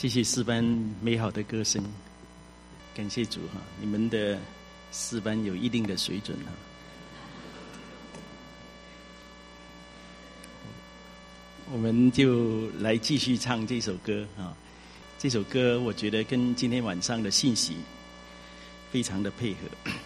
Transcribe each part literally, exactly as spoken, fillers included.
谢谢诗班美好的歌声，感谢主哈，你们的诗班有一定的水准哈。我们就来继续唱这首歌啊，这首歌我觉得跟今天晚上的信息非常的配合。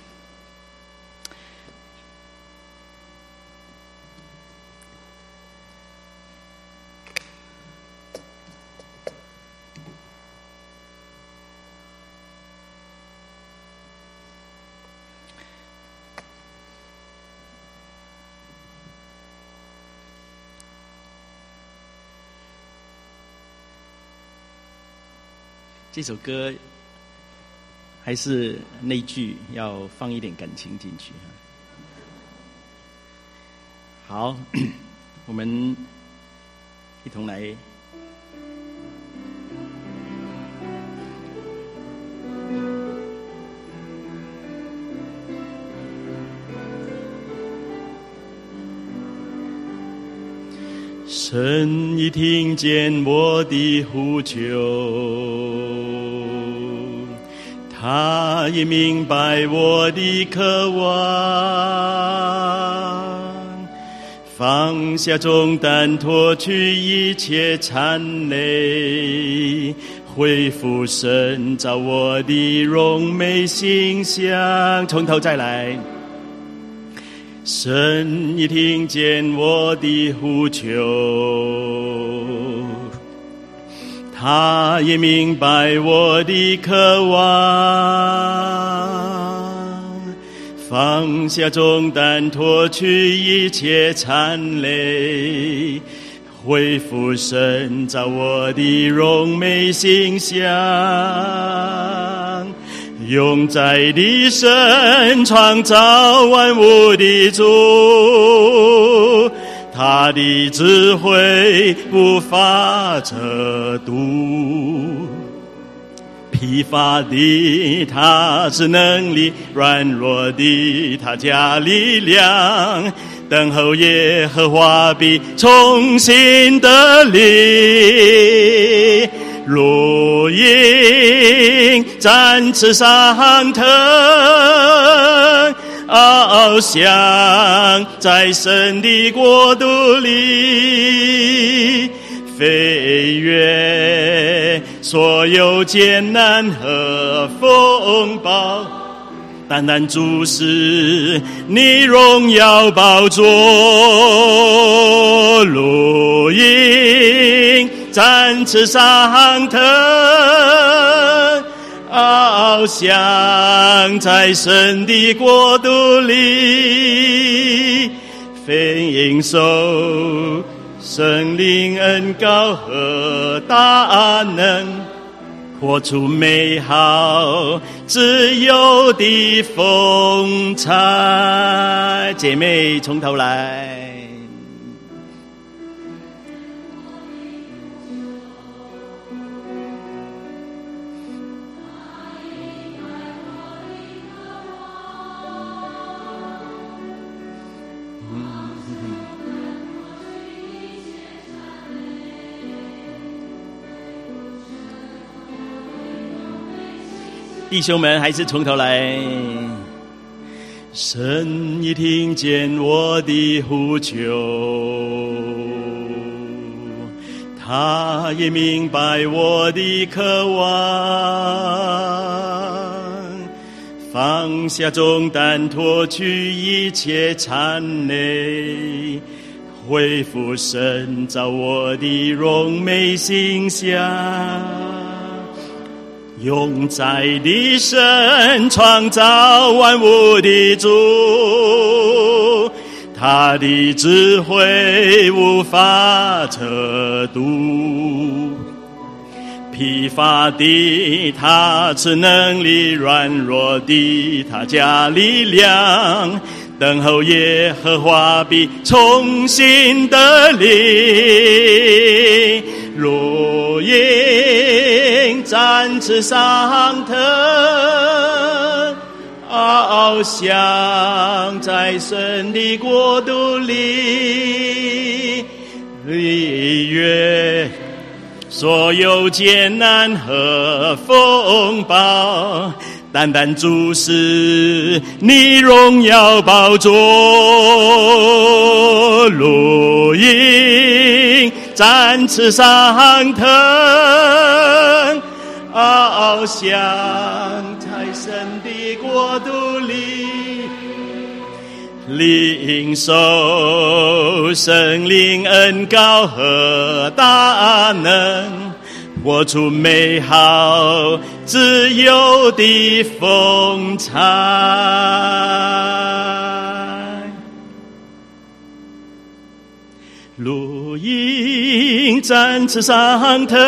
这首歌还是那句，要放一点感情进去。好，我们一同来。神已听见我的呼求，他也明白我的渴望，放下重担，脱去一切缠累，恢复神造我的荣美形象。从头再来。神已听见我的呼求，他也明白我的渴望，放下重担，脱去一切缠累，恢复神造我的荣美形象。永在的神，创造万物的主，他的智慧无法测度，疲乏的他是能力，软弱的他加力量，等候耶和华必重新得力。如鹰展翅上腾，翱翔在神的国度里，飞越所有艰难和风暴，单单注视你荣耀宝座。如鹰展翅上腾，翱翔在神的国度里，领受圣灵恩膏和大能，活出美好自由的风采。姐妹从头来。弟兄们，还是从头来。神已听见我的呼求，他也明白我的渴望，放下重担，脱去一切缠累，恢复神造我的荣美形象。永在的神，创造万物的主，他的智慧无法测度，疲乏的他赐能力，软弱的他加力量，等候耶和华必重新得力。如鹰展翅上腾，翱翔在神的国度里，飞越所有艰难和风暴，单单注视你荣耀宝座，如鹰展翅上腾，翱翔在神的国度里，领受圣灵恩膏和大能，活出美好自由的风采。如鹰展翅上腾，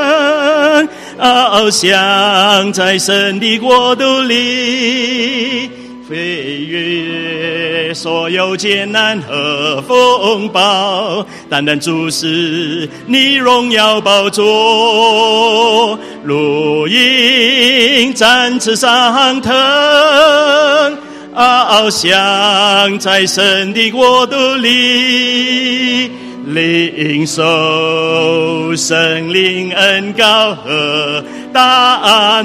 翱翔在神的国度里，飞越所有艰难和风暴，单单注视你荣耀宝座，如鹰展翅上腾，翱翔在神的国度里，领受圣灵恩膏和大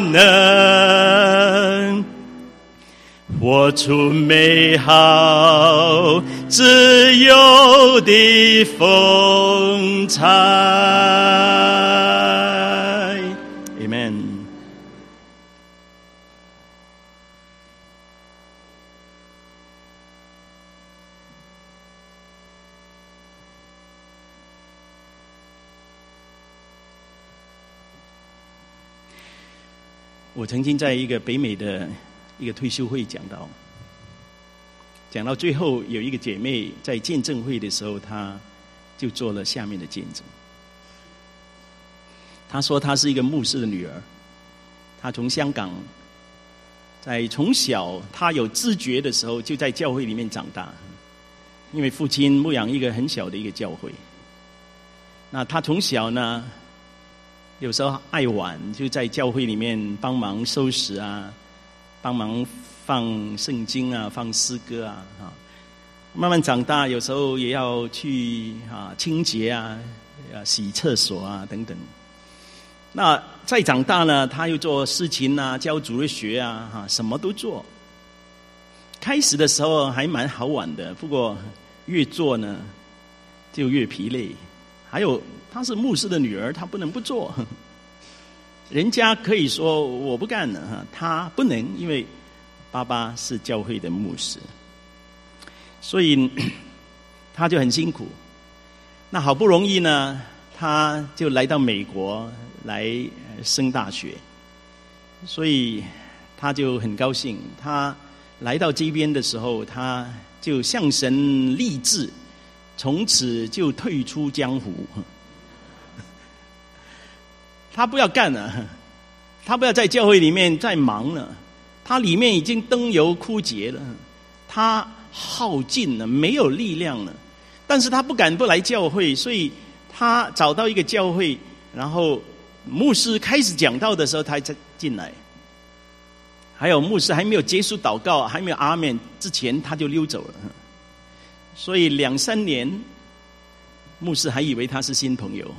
能，活出美好自由的风采。 Amen。 我曾经在一个北美的一个退休会讲到，讲到最后有一个姐妹在见证会的时候，她就做了下面的见证。她说她是一个牧师的女儿，她从香港，在从小她有知觉的时候就在教会里面长大，因为父亲牧养一个很小的一个教会。那她从小呢，有时候爱玩，就在教会里面帮忙收拾啊，帮忙放圣经啊，放诗歌啊，啊，慢慢长大，有时候也要去啊清洁啊，啊洗厕所啊等等。那再长大呢，他又做事情啊，教主日学啊，哈，什么都做。开始的时候还蛮好玩的，不过越做呢，就越疲累。还有，她是牧师的女儿，她不能不做。人家可以说我不干了，她不能，因为爸爸是教会的牧师，所以她就很辛苦。那好不容易呢，她就来到美国来升大学，所以她就很高兴。她来到这边的时候，她就向神立志，从此就退出江湖。他不要干了，他不要在教会里面再忙了，他里面已经灯油枯竭了，他耗尽了，没有力量了。但是他不敢不来教会，所以他找到一个教会，然后牧师开始讲道的时候，他才进来。还有牧师还没有结束祷告，还没有阿们之前，他就溜走了。所以两三年，牧师还以为他是新朋友。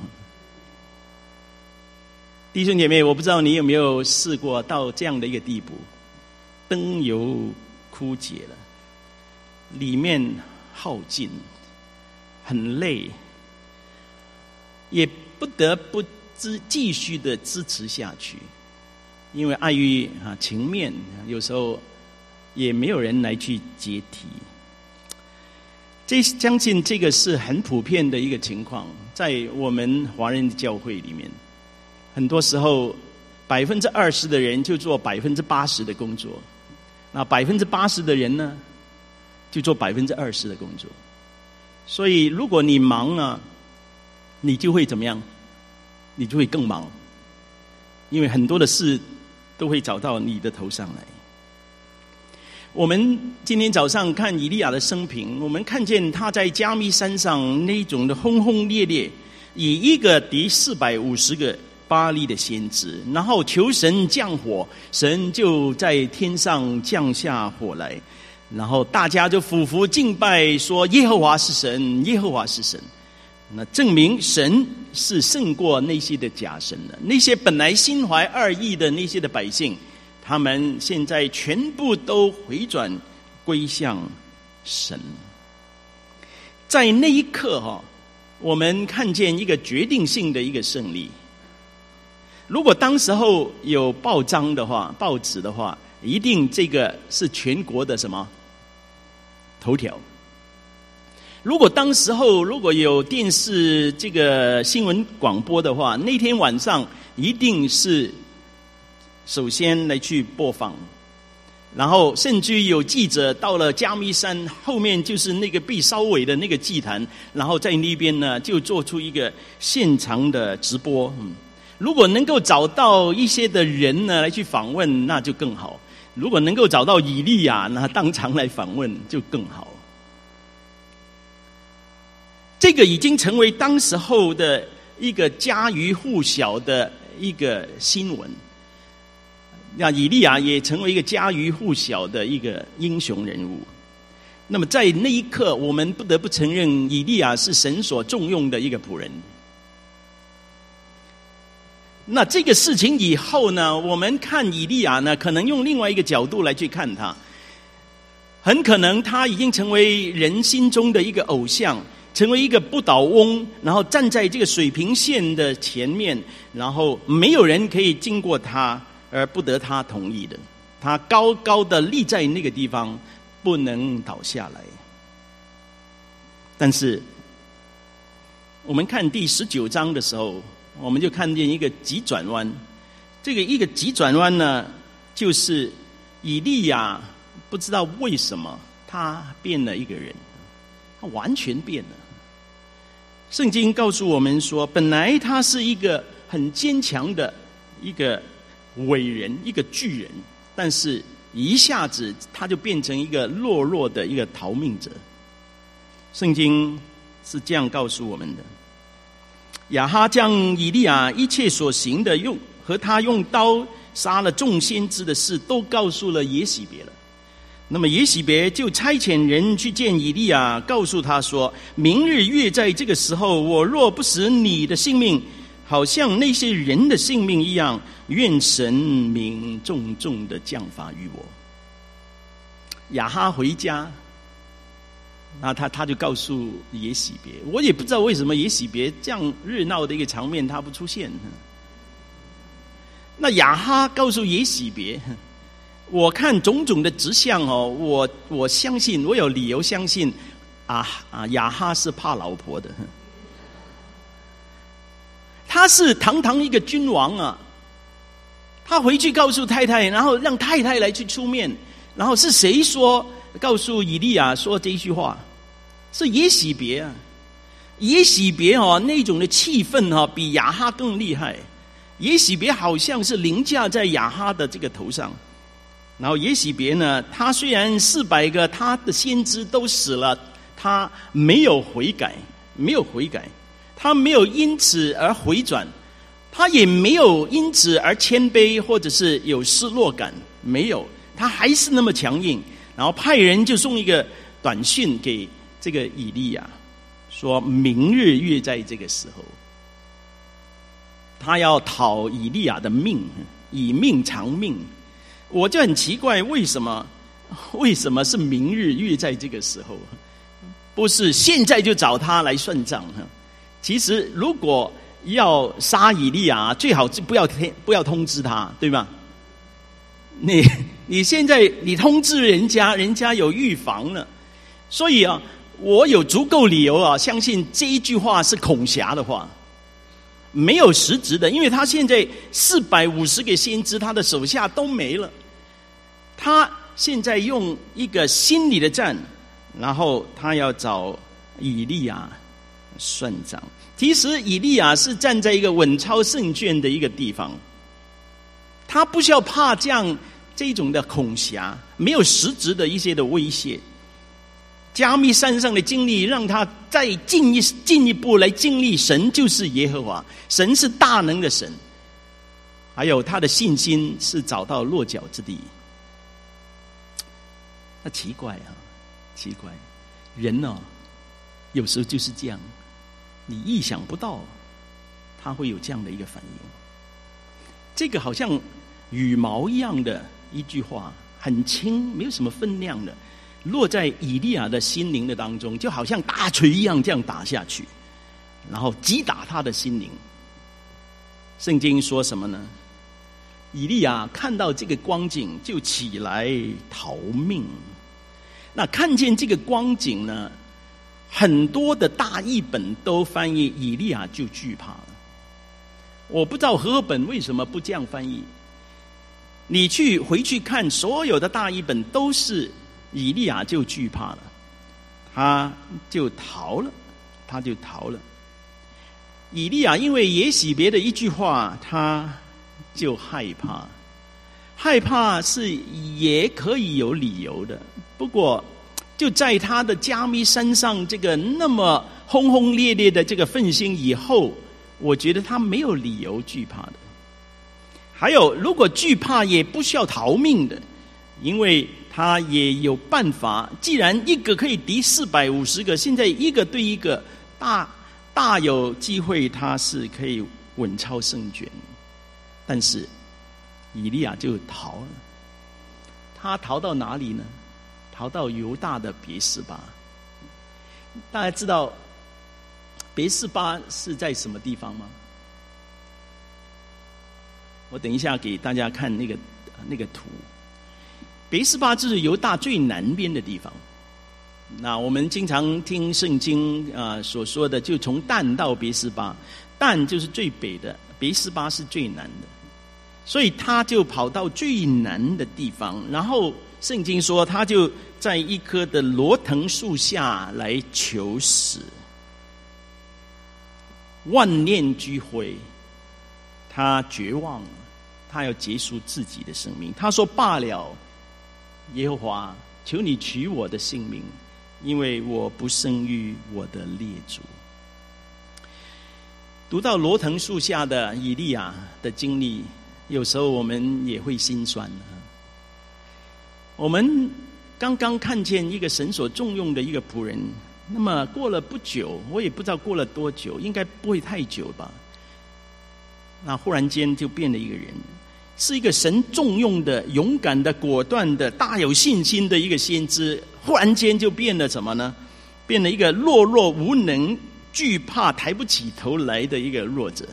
弟兄姐妹，我不知道你有没有试过到这样的一个地步，灯油枯竭了，里面耗尽，很累，也不得不支继续的支持下去，因为碍于啊情面，有时候也没有人来去接替。这相信这个是很普遍的一个情况，在我们华人的教会里面，很多时候百分之二十的人就做百分之八十的工作，那百分之八十的人呢，就做百分之二十的工作。所以如果你忙啊，你就会怎么样？你就会更忙，因为很多的事都会找到你的头上来。我们今天早上看以利亚的生平，我们看见他在加密山上那种的轰轰烈烈，以一个敌四百五十个巴力的先知，然后求神降火，神就在天上降下火来，然后大家就俯伏敬拜，说耶和华是神，耶和华是神。 那证明神是胜过那些的假神的。那些本来心怀二意的那些的百姓，他们现在全部都回转归向神。在那一刻哈，我们看见一个决定性的一个胜利。如果当时候有报章的话，报纸的话，一定这个是全国的什么头条。如果当时候如果有电视这个新闻广播的话，那天晚上一定是首先来去播放，然后甚至有记者到了迦密山后面，就是那个被烧毁的那个祭坛，然后在那边呢就做出一个现场的直播。嗯，如果能够找到一些的人呢来去访问，那就更好。如果能够找到以利亚，那当场来访问就更好。这个已经成为当时候的一个家喻户晓的一个新闻。那以利亚也成为一个家喻户晓的一个英雄人物。那么在那一刻，我们不得不承认，以利亚是神所重用的一个仆人。那这个事情以后呢，我们看以利亚呢，可能用另外一个角度来去看他。很可能他已经成为人心中的一个偶像，成为一个不倒翁，然后站在这个水平线的前面，然后没有人可以经过他而不得他同意的。他高高的立在那个地方，不能倒下来。但是我们看第十九章的时候，我们就看见一个急转弯。这个一个急转弯呢，就是以利亚不知道为什么他变了一个人，他完全变了。圣经告诉我们说，本来他是一个很坚强的一个伟人，一个巨人，但是一下子他就变成一个懦弱的一个逃命者。圣经是这样告诉我们的：亚哈将以利亚一切所行的，用和他用刀杀了众先知的事，都告诉了耶洗别了。那么耶洗别就差遣人去见以利亚，告诉他说：明日约在这个时候，我若不使你的性命好像那些人的性命一样，愿神明重重的降罚于我。亚哈回家，那他他就告诉耶洗别，我也不知道为什么耶洗别这样热闹的一个场面他不出现。那亚哈告诉耶洗别，我看种种的迹象哦，我我相信，我有理由相信啊啊，亚哈是怕老婆的。他是堂堂一个君王啊，他回去告诉太太，然后让太太来去出面，然后是谁说告诉以利亚说这一句话？是耶洗别啊。耶洗别哦，那种的气氛哦，比亚哈更厉害。耶洗别好像是凌驾在亚哈的这个头上。然后耶洗别呢，他虽然四百个他的先知都死了，他没有悔改，没有悔改，他没有因此而回转，他也没有因此而谦卑或者是有失落感，没有，他还是那么强硬。然后派人就送一个短讯给这个以利亚，说明日约在这个时候，他要讨以利亚的命，以命偿命。我就很奇怪，为什么为什么是明日约在这个时候，不是现在就找他来算账？其实如果要杀以利亚，最好是不要不要通知他，对吧？你你现在你通知人家，人家有预防了。所以啊，我有足够理由啊，相信这一句话是孔霞的话，没有实质的，因为他现在四百五十个先知，他的手下都没了。他现在用一个心理的战，然后他要找以利亚算账。其实以利亚是站在一个稳操胜券的一个地方，他不需要怕这样这种的恐吓，没有实质的一些的威胁。迦密山上的经历让他再进一进一步来经历神就是耶和华，神是大能的神，还有他的信心是找到落脚之地。那奇怪啊，奇怪，人哦，有时候就是这样， 你意想不到他会有这样的一个反应。这个好像羽毛一样的一句话，很轻，没有什么分量的，落在以利亚的心灵的当中，就好像大锤一样这样打下去，然后击打他的心灵。圣经说什么呢？以利亚看到这个光景，就起来逃命。那看见这个光景呢，很多的大译本都翻译以利亚就惧怕了。我不知道和合本为什么不这样翻译。你去回去看所有的大译本，都是以利亚就惧怕了，他就逃了，他就逃了。以利亚因为耶洗别的一句话，他就害怕。害怕是也可以有理由的，不过就在他的加密山上这个那么轰轰烈烈的这个奋兴以后，我觉得他没有理由惧怕的。还有，如果惧怕也不需要逃命的，因为他也有办法。既然一个可以敌四百五十个，现在一个对一个，大大有机会他是可以稳操胜券。但是以利亚就逃了。他逃到哪里呢？逃到犹大的别是巴。大家知道别是巴是在什么地方吗？我等一下给大家看那个那个图。别是巴就是犹大最南边的地方。那我们经常听圣经啊、呃、所说的，就从但到别是巴，但就是最北的，别是巴是最南的，所以他就跑到最南的地方，然后圣经说他就在一棵的罗藤树下来求死，万念俱灰，他绝望了，他要结束自己的生命。他说：罢了，耶和华，求你取我的性命，因为我不胜于我的列祖。读到罗藤树下的以利亚的经历，有时候我们也会心酸。我们刚刚看见一个神所重用的一个仆人，那么过了不久，我也不知道过了多久，应该不会太久吧，那忽然间就变了一个人，是一个神重用的、勇敢的、果断的、大有信心的一个先知，忽然间就变了什么呢？变了一个懦弱无能、惧怕抬不起头来的一个弱者。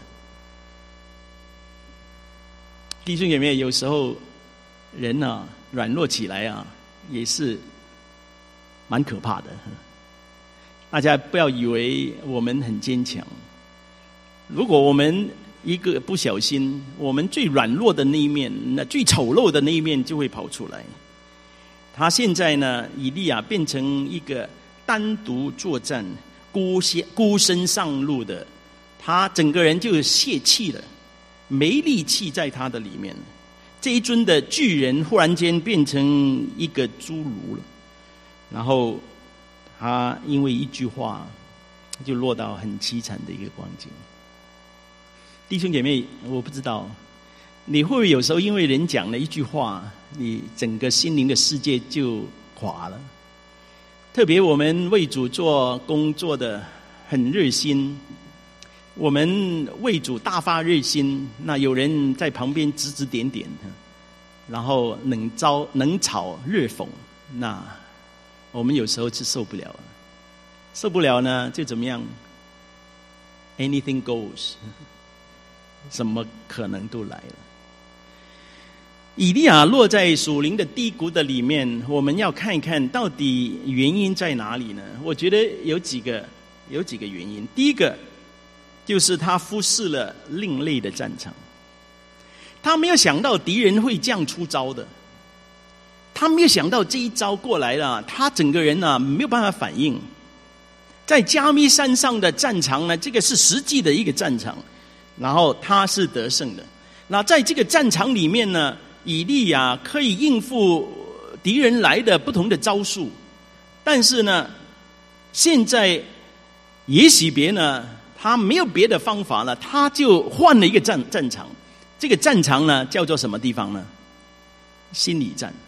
弟兄姐妹，有时候人啊软弱起来啊，也是蛮可怕的。大家不要以为我们很坚强，如果我们一个不小心，我们最软弱的那一面，那最丑陋的那一面就会跑出来。他现在呢，以利亚变成一个单独作战、孤身孤身上路的，他整个人就泄气了，没力气在他的里面。这一尊的巨人忽然间变成一个侏儒了，然后他因为一句话，就落到很凄惨的一个光景。弟兄姐妹，我不知道你会不会有时候因为人讲了一句话，你整个心灵的世界就垮了。特别我们为主做工作的很热心，我们为主大发热心，那有人在旁边指指点点，然后冷嘲冷嘲热讽，那我们有时候是受不了，受不了呢就怎么样 ？Anything goes。什么可能都来了。以利亚落在属灵的低谷的里面，我们要看一看到底原因在哪里呢？我觉得有几个有几个原因。第一个就是他忽视了另类的战场，他没有想到敌人会这样出招的，他没有想到这一招过来了，他整个人啊没有办法反应。在加密山上的战场呢，这个是实际的一个战场。然后他是得胜的。那在这个战场里面呢，以利亚可以应付敌人来的不同的招数，但是呢，现在耶洗别呢，他没有别的方法了，他就换了一个战战场。这个战场呢，叫做什么地方呢？心理战，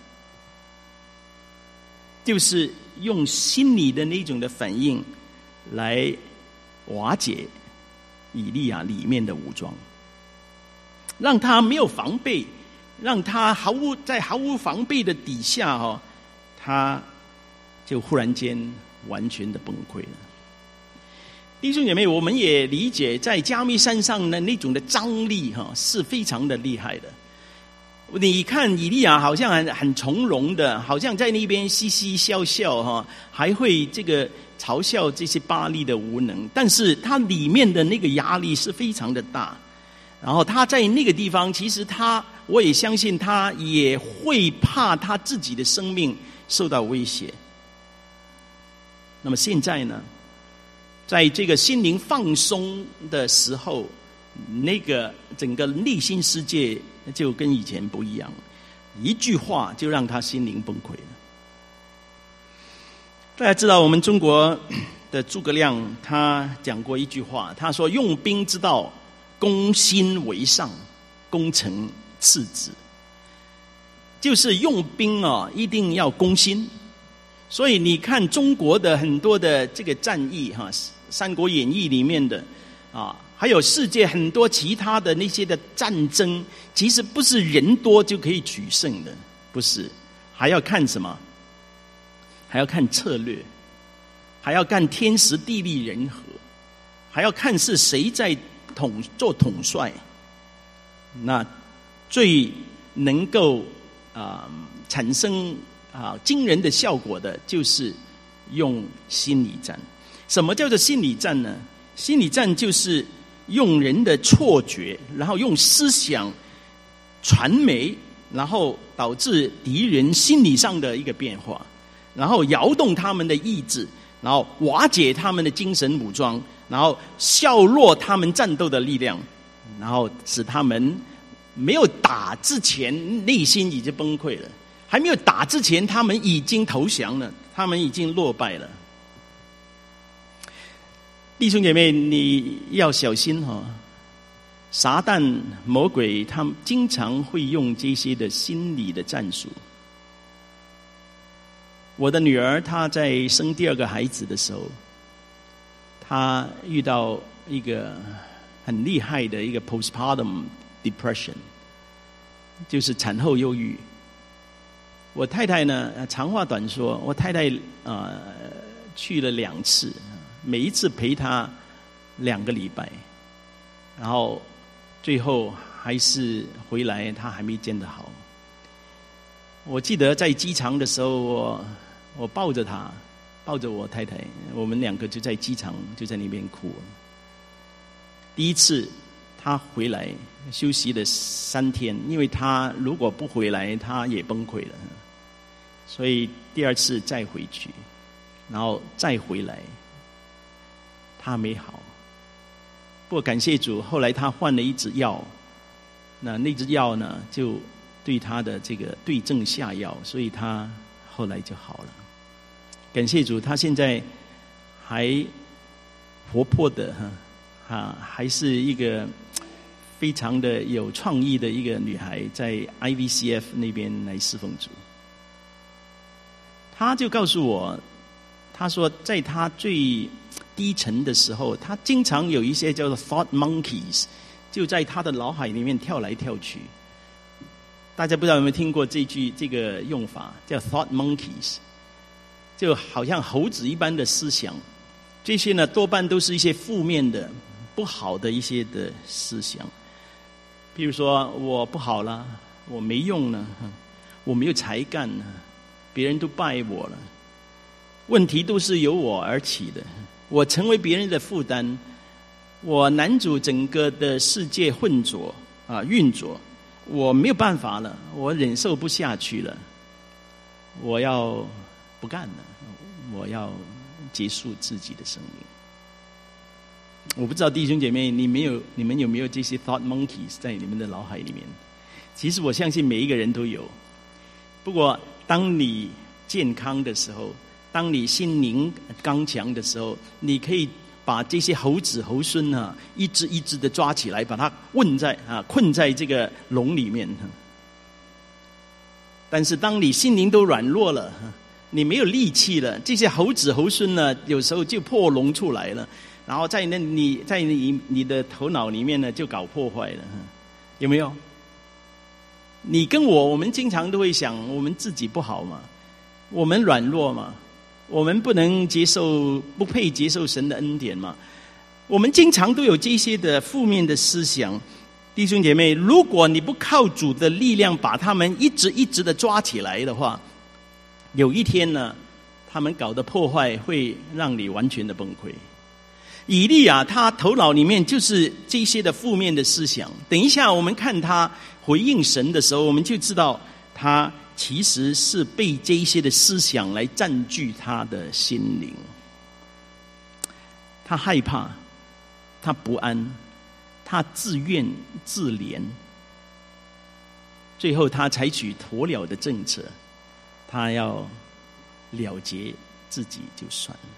就是用心理的那种的反应来瓦解以利亚里面的武装，让他没有防备，让他毫无在毫无防备的底下哦，他就忽然间完全的崩溃了。弟兄姐妹，我们也理解在加密山上的那种的张力哈，是非常的厉害的。你看以利亚好像很很从容的，好像在那边嘻嘻笑笑哈，还会这个嘲笑这些巴力的无能，但是他里面的那个压力是非常的大。然后他在那个地方，其实他我也相信他也会怕他自己的生命受到威胁。那么现在呢，在这个心灵放松的时候，那个整个内心世界就跟以前不一样，一句话就让他心灵崩溃了。大家知道我们中国的诸葛亮他讲过一句话，他说用兵之道，攻心为上，攻城次之。就是用兵啊，一定要攻心。所以你看中国的很多的这个战役哈，《三国演义》里面的啊，还有世界很多其他的那些的战争，其实不是人多就可以取胜的，不是，还要看什么？还要看策略，还要看天时地利人和，还要看是谁在统做统帅。那最能够啊、呃、产生啊惊人的效果的，就是用心理战。什么叫做心理战呢？心理战就是用人的错觉，然后用思想传媒，然后导致敌人心理上的一个变化，然后摇动他们的意志，然后瓦解他们的精神武装，然后削弱他们战斗的力量，然后使他们没有打之前内心已经崩溃了，还没有打之前他们已经投降了，他们已经落败了。弟兄姐妹，你要小心哈、哦！撒旦魔鬼他们经常会用这些的心理的战术。我的女儿她在生第二个孩子的时候，她遇到一个很厉害的一个 postpartum depression， 就是产后忧郁。我太太呢，长话短说，我太太啊、呃、去了两次。每一次陪他两个礼拜，然后最后还是回来，他还没见得好。我记得在机场的时候，我我抱着他，抱着我太太，我们两个就在机场就在那边哭。第一次他回来休息了三天，因为他如果不回来，他也崩溃了，所以第二次再回去，然后再回来。他没好，不过感谢主，后来他换了一支药，那那支药呢，就对他的这个对症下药，所以他后来就好了。感谢主，他现在还活泼的哈，啊，还是一个非常的有创意的一个女孩，在 I V C F 那边来侍奉主。他就告诉我，他说在他最低沉的时候，他经常有一些叫做 thought monkeys， 就在他的脑海里面跳来跳去。大家不知道有没有听过这句这个用法，叫 thought monkeys， 就好像猴子一般的思想。这些呢，多半都是一些负面的、不好的一些的思想。比如说，我不好了，我没用了，我没有才干了，别人都拜我了，问题都是由我而起的。我成为别人的负担，我男主整个的世界混浊啊运作，我没有办法了，我忍受不下去了，我要不干了，我要结束自己的生命。我不知道弟兄姐妹，你没有你们有没有这些 thought monkeys 在你们的脑海里面？其实我相信每一个人都有。不过当你健康的时候，当你心灵刚强的时候，你可以把这些猴子猴孙啊，一只一只的抓起来，把它困在啊困在这个笼里面。但是当你心灵都软弱了，你没有力气了，这些猴子猴孙呢，有时候就破笼出来了， 然后在那你在你你的头脑里面呢就搞破坏了，有没有？你跟我，我们经常都会想，我们自己不好嘛，我们软弱嘛，我们不能接受，不配接受神的恩典嘛。我们经常都有这些的负面的思想。弟兄姐妹，如果你不靠主的力量把他们一直一直的抓起来的话，有一天呢，他们搞的破坏会让你完全的崩溃。以利亚他头脑里面就是这些的负面的思想。等一下我们看他回应神的时候，我们就知道他其实是被这一些的思想来占据他的心灵。他害怕，他不安，他自怨自怜，最后他采取鸵鸟的政策，他要了结自己就算了。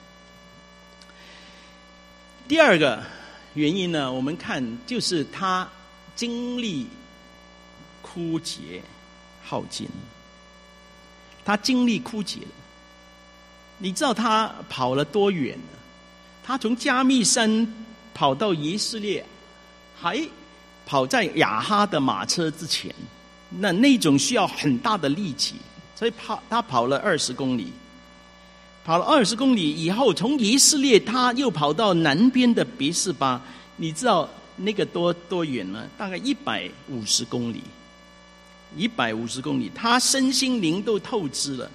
第二个原因呢，我们看就是他精力枯竭耗尽，他精力枯竭了。你知道他跑了多远呢？他从加密山跑到以色列，还跑在亚哈的马车之前，那那种需要很大的力气，所以跑他跑了二十公里。跑了二十公里以后，从以色列他又跑到南边的别是巴，你知道那个多多远吗？大概一百五十公里，一百五十公里，他身心灵都透支了。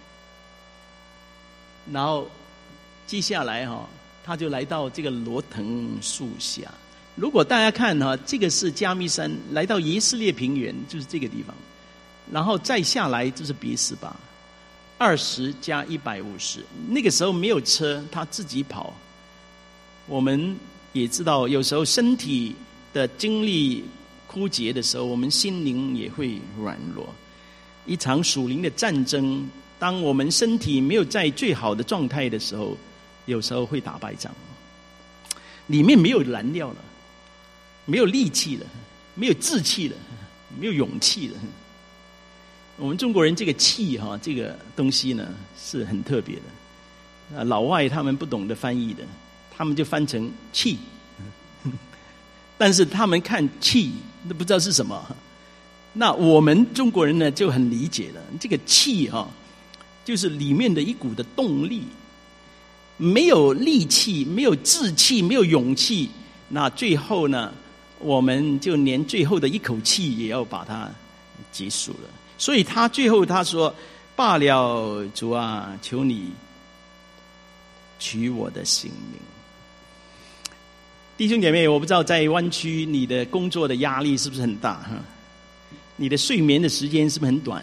然后接下来哈、哦，他就来到这个罗藤树下。如果大家看哈、哦，这个是加密山，来到以色列平原就是这个地方，然后再下来就是别是巴。二十加一百五十，那个时候没有车，他自己跑。我们也知道，有时候身体的精力枯竭的时候，我们心灵也会软弱。一场属灵的战争，当我们身体没有在最好的状态的时候，有时候会打败仗。里面没有燃料了，没有力气了，没有志气了，没有勇气了。我们中国人这个气哈，这个东西呢是很特别的。老外他们不懂得翻译的，他们就翻成气，但是他们看气都不知道是什么。那我们中国人呢就很理解了，这个气哈，就是里面的一股的动力。没有力气，没有志气，没有勇气，那最后呢，我们就连最后的一口气也要把它结束了。所以他最后他说：“罢了，主啊，求你取我的性命。”弟兄姐妹，我不知道在湾区你的工作的压力是不是很大哈？你的睡眠的时间是不是很短？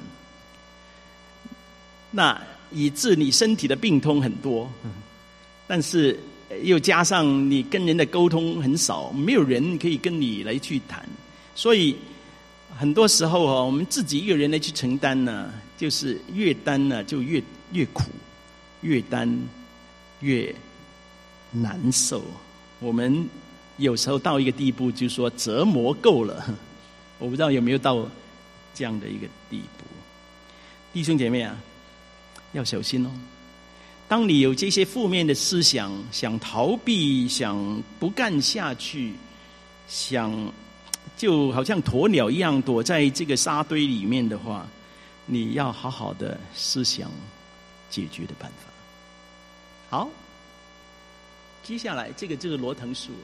那以致你身体的病痛很多，但是又加上你跟人的沟通很少，没有人可以跟你来去谈，所以很多时候哦，我们自己一个人来去承担呢，就是越担呢就越越苦，越担越难受。我们有时候到一个地步，就是说折磨够了，我不知道有没有到这样的一个地步。弟兄姐妹啊，要小心哦。当你有这些负面的思想，想逃避，想不干下去，想就好像鸵鸟一样躲在这个沙堆里面的话，你要好好的思想解决的办法。好，接下来这个就是罗藤树。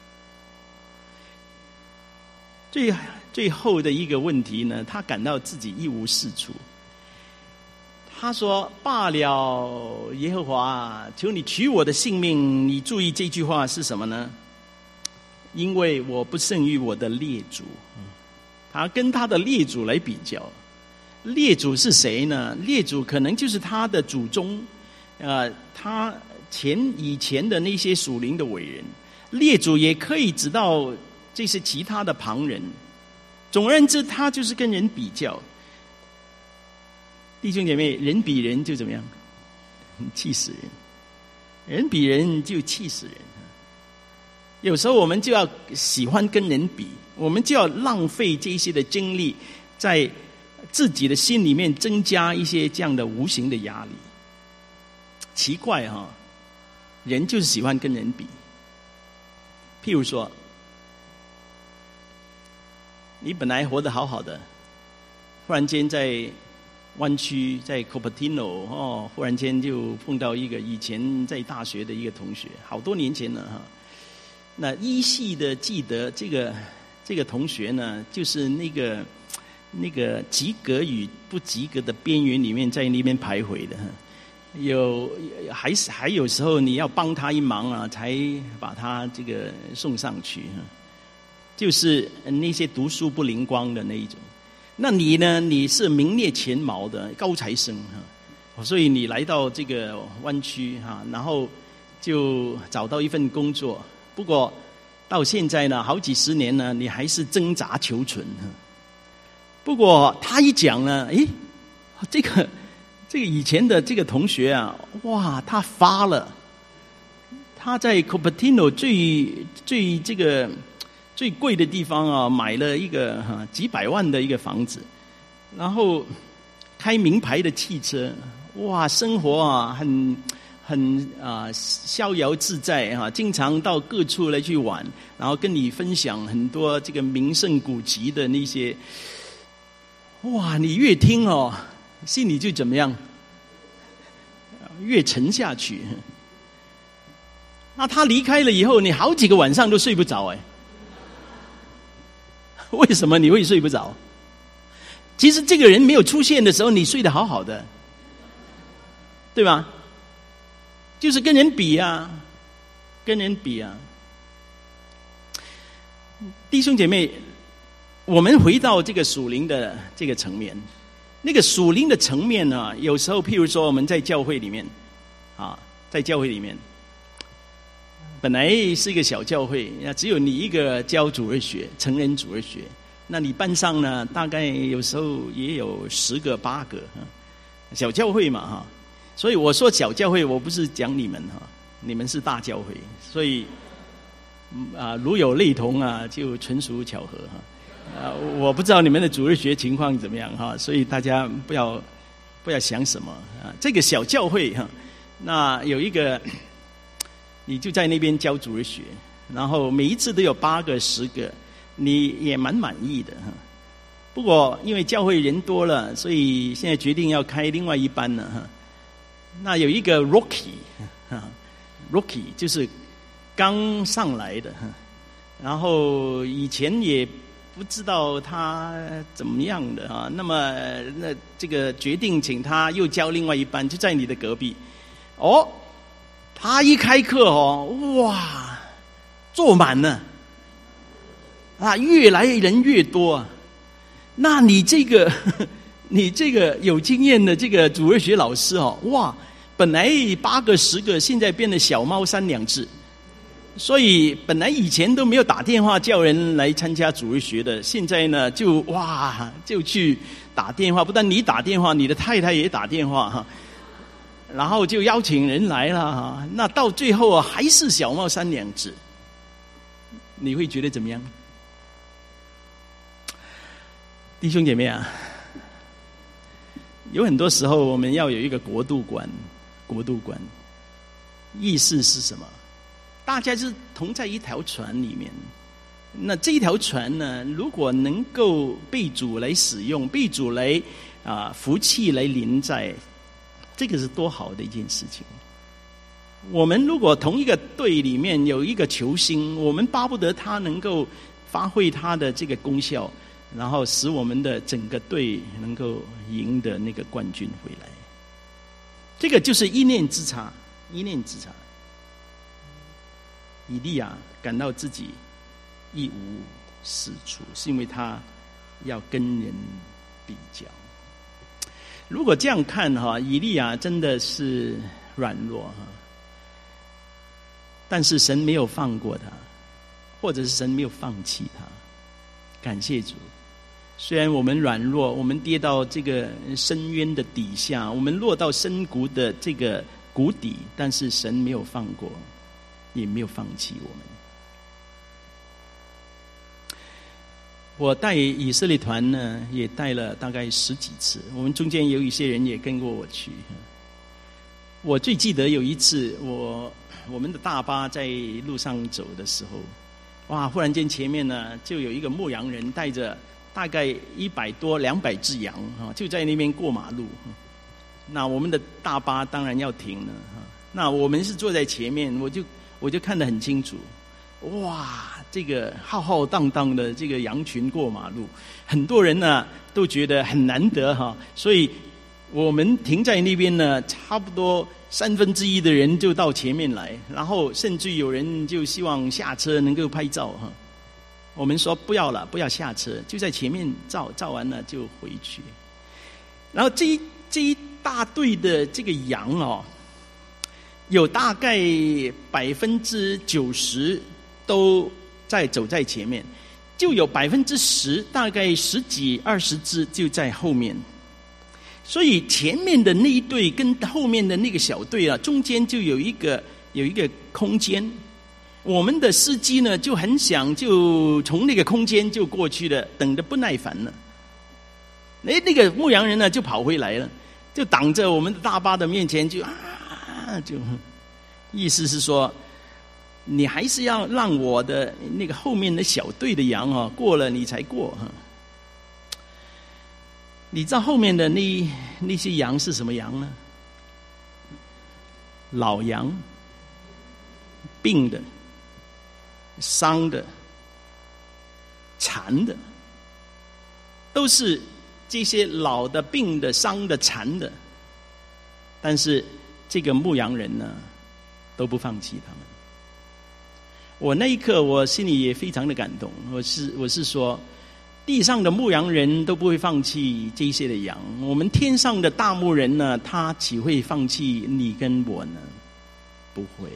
最最后的一个问题呢，他感到自己一无是处。他说：“罢了，耶和华，求你取我的性命。”你注意这句话是什么呢？因为我不胜于我的列祖。他跟他的列祖来比较，列祖是谁呢？列祖可能就是他的祖宗，呃，他前以前的那些属灵的伟人。列祖也可以指到这些其他的旁人。总而言之，他就是跟人比较。弟兄姐妹，人比人就怎么样？气死人！人比人就气死人。有时候我们就要喜欢跟人比，我们就要浪费这些的精力，在自己的心里面增加一些这样的无形的压力。奇怪哈、哦，人就是喜欢跟人比。 譬如说，你本来活得好好的，忽然间在湾区，在 Cupertino 哦，忽然间就碰到一个以前在大学的一个同学，好多年前了哈。那依稀的记得这个这个同学呢，就是那个那个及格与不及格的边缘里面，在那边徘徊的。有还是还有时候你要帮他一忙啊，才把他这个送上去，就是那些读书不灵光的那一种。那你呢？你是名列前茅的高材生哈，所以你来到这个湾区哈，然后就找到一份工作。不过到现在呢，好几十年呢，你还是挣扎求存哈。不过他一讲呢，诶，这个这个以前的这个同学啊，哇，他发了，他在 Cupertino 最最这个。最贵的地方啊，买了一个哈几百万的一个房子，然后开名牌的汽车，哇，生活啊很很啊逍遥自在哈，经常到各处来去玩，然后跟你分享很多这个名胜古迹的那些，哇，你越听哦，心里就怎么样，越沉下去。那他离开了以后，你好几个晚上都睡不着哎。为什么你会睡不着？其实这个人没有出现的时候，你睡得好好的，对吧？就是跟人比啊，跟人比啊。弟兄姐妹，我们回到这个属灵的这个层面，那个属灵的层面呢，有时候譬如说我们在教会里面啊，在教会里面。本来是一个小教会，那只有你一个教主日学，成人主日学。那你班上呢，大概有时候也有十个八个，小教会嘛哈。所以我说小教会，我不是讲你们哈，你们是大教会，所以啊，如有类同啊，就纯属巧合哈。啊，我不知道你们的主日学情况怎么样哈，所以大家不要不要想什么啊。这个小教会哈，那有一个。你就在那边教主日学，然后每一次都有八个、十个，你也蛮满意的哈。不过因为教会人多了，所以现在决定要开另外一班了哈。那有一个 Rocky 哈 ，Rocky 就是刚上来的哈，然后以前也不知道他怎么样的啊。那么那这个决定请他又教另外一班，就在你的隔壁，哦。他一开课哦，哇，坐满了，啊，越来人越多啊。那你这个，你这个有经验的这个主日学老师哦，哇，本来八个十个，现在变得小猫三两只。所以本来以前都没有打电话叫人来参加主日学的，现在呢就哇就去打电话，不但你打电话，你的太太也打电话哈。然后就邀请人来了哈，那到最后啊还是小猫三两只，你会觉得怎么样？弟兄姐妹啊，有很多时候我们要有一个国度观，国度观，意思是什么？大家是同在一条船里面，那这条船呢，如果能够被主来使用，被主来啊福气来临在。这个是多好的一件事情！我们如果同一个队里面有一个球星，我们巴不得他能够发挥他的这个功效，然后使我们的整个队能够赢得那个冠军回来。这个就是一念之差，一念之差。以利亚感到自己一无是处，是因为他要跟人比较。如果这样看哈，以利亚真的是软弱哈，但是神没有放过他，或者是神没有放弃他。感谢主，虽然我们软弱，我们跌到这个深渊的底下，我们落到深谷的这个谷底，但是神没有放过，也没有放弃我们。我带以色列团呢，也带了大概十几次。我们中间有一些人也跟过我去。我最记得有一次，我我们的大巴在路上走的时候， 哇！忽然间前面呢，就有一个牧羊人带着大概一百多、两百只羊啊，就在那边过马路。那我们的大巴当然要停了哈。那我们是坐在前面，我就我就看得很清楚。哇，这个浩浩荡荡的这个羊群过马路，很多人呢都觉得很难得哈，所以我们停在那边呢，差不多三分之一的人就到前面来，然后甚至有人就希望下车能够拍照哈。我们说不要了，不要下车，就在前面照，照完了就回去。然后这一这一大队的这个羊哦，有大概百分之九十都在走在前面，就有百分之十，大概十几二十只就在后面。所以前面的那一队跟后面的那个小队啊，中间就有一个有一个空间。我们的司机呢就很想就从那个空间就过去了，等得不耐烦了。哎，那个牧羊人呢就跑回来了，就挡着我们的大巴的面前，就啊，就意思是说，你还是要让我的那个后面的小队的羊啊过了你才过哈。你知道后面的那那些羊是什么羊呢？老羊、病的、伤的、残的，都是这些老的、病的、伤的、残的。但是这个牧羊人呢，都不放弃他们。我那一刻，我心里也非常的感动。我是我是说，地上的牧羊人都不会放弃这些的羊，我们天上的大牧人呢，他岂会放弃你跟我呢？不会。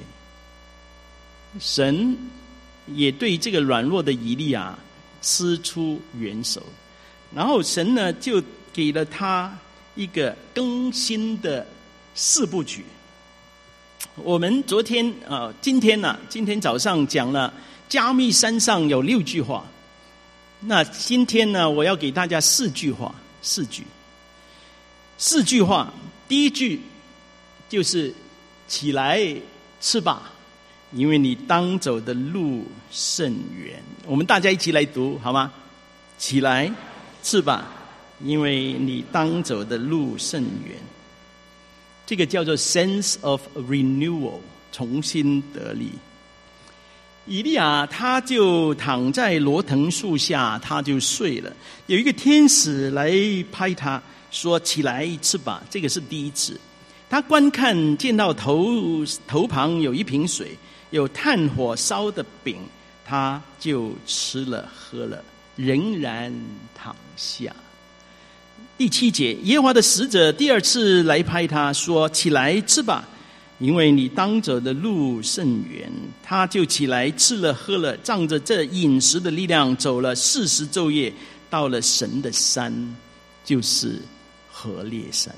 神也对这个软弱的以利亚施出援手，然后神呢就给了他一个更新的四部曲。我们昨天啊、呃，今天呢、啊，今天早上讲了加密山上有六句话。那今天呢，我要给大家四句话，四句，四句话。第一句就是起来吃吧，因为你当走的路甚远。我们大家一起来读好吗？起来吃吧，因为你当走的路甚远。这个叫做 sense of renewal， 重新得力。以利亚他就躺在罗藤树下，他就睡了。有一个天使来拍他，说起来吃吧。这个是第一次。他观看，见到头头旁有一瓶水，有炭火烧的饼，他就吃了喝了，仍然躺下。第七节，耶和华的使者第二次来拍他，说起来吃吧，因为你当走的路甚远。他就起来吃了喝了，仗着这饮食的力量，走了四十昼夜，到了神的山，就是何烈山。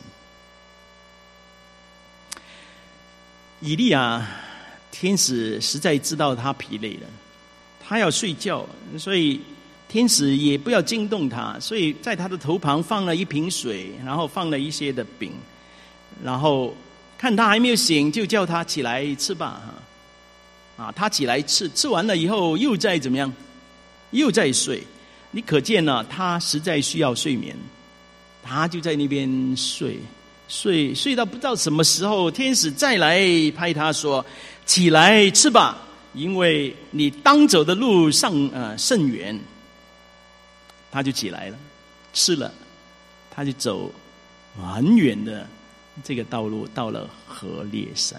以利亚天使实在知道他疲累了，他要睡觉，所以天使也不要惊动他，所以在他的头旁放了一瓶水，然后放了一些的饼，然后看他还没有醒，就叫他起来吃吧。啊，他起来吃，吃完了以后又再怎么样，又再睡。你可见呢、啊，他实在需要睡眠，他就在那边睡，睡睡到不知道什么时候，天使再来拍他说：“起来吃吧，因为你当走的路上呃甚远。”他就起来了，吃了，他就走很远的这个道路，到了何烈山。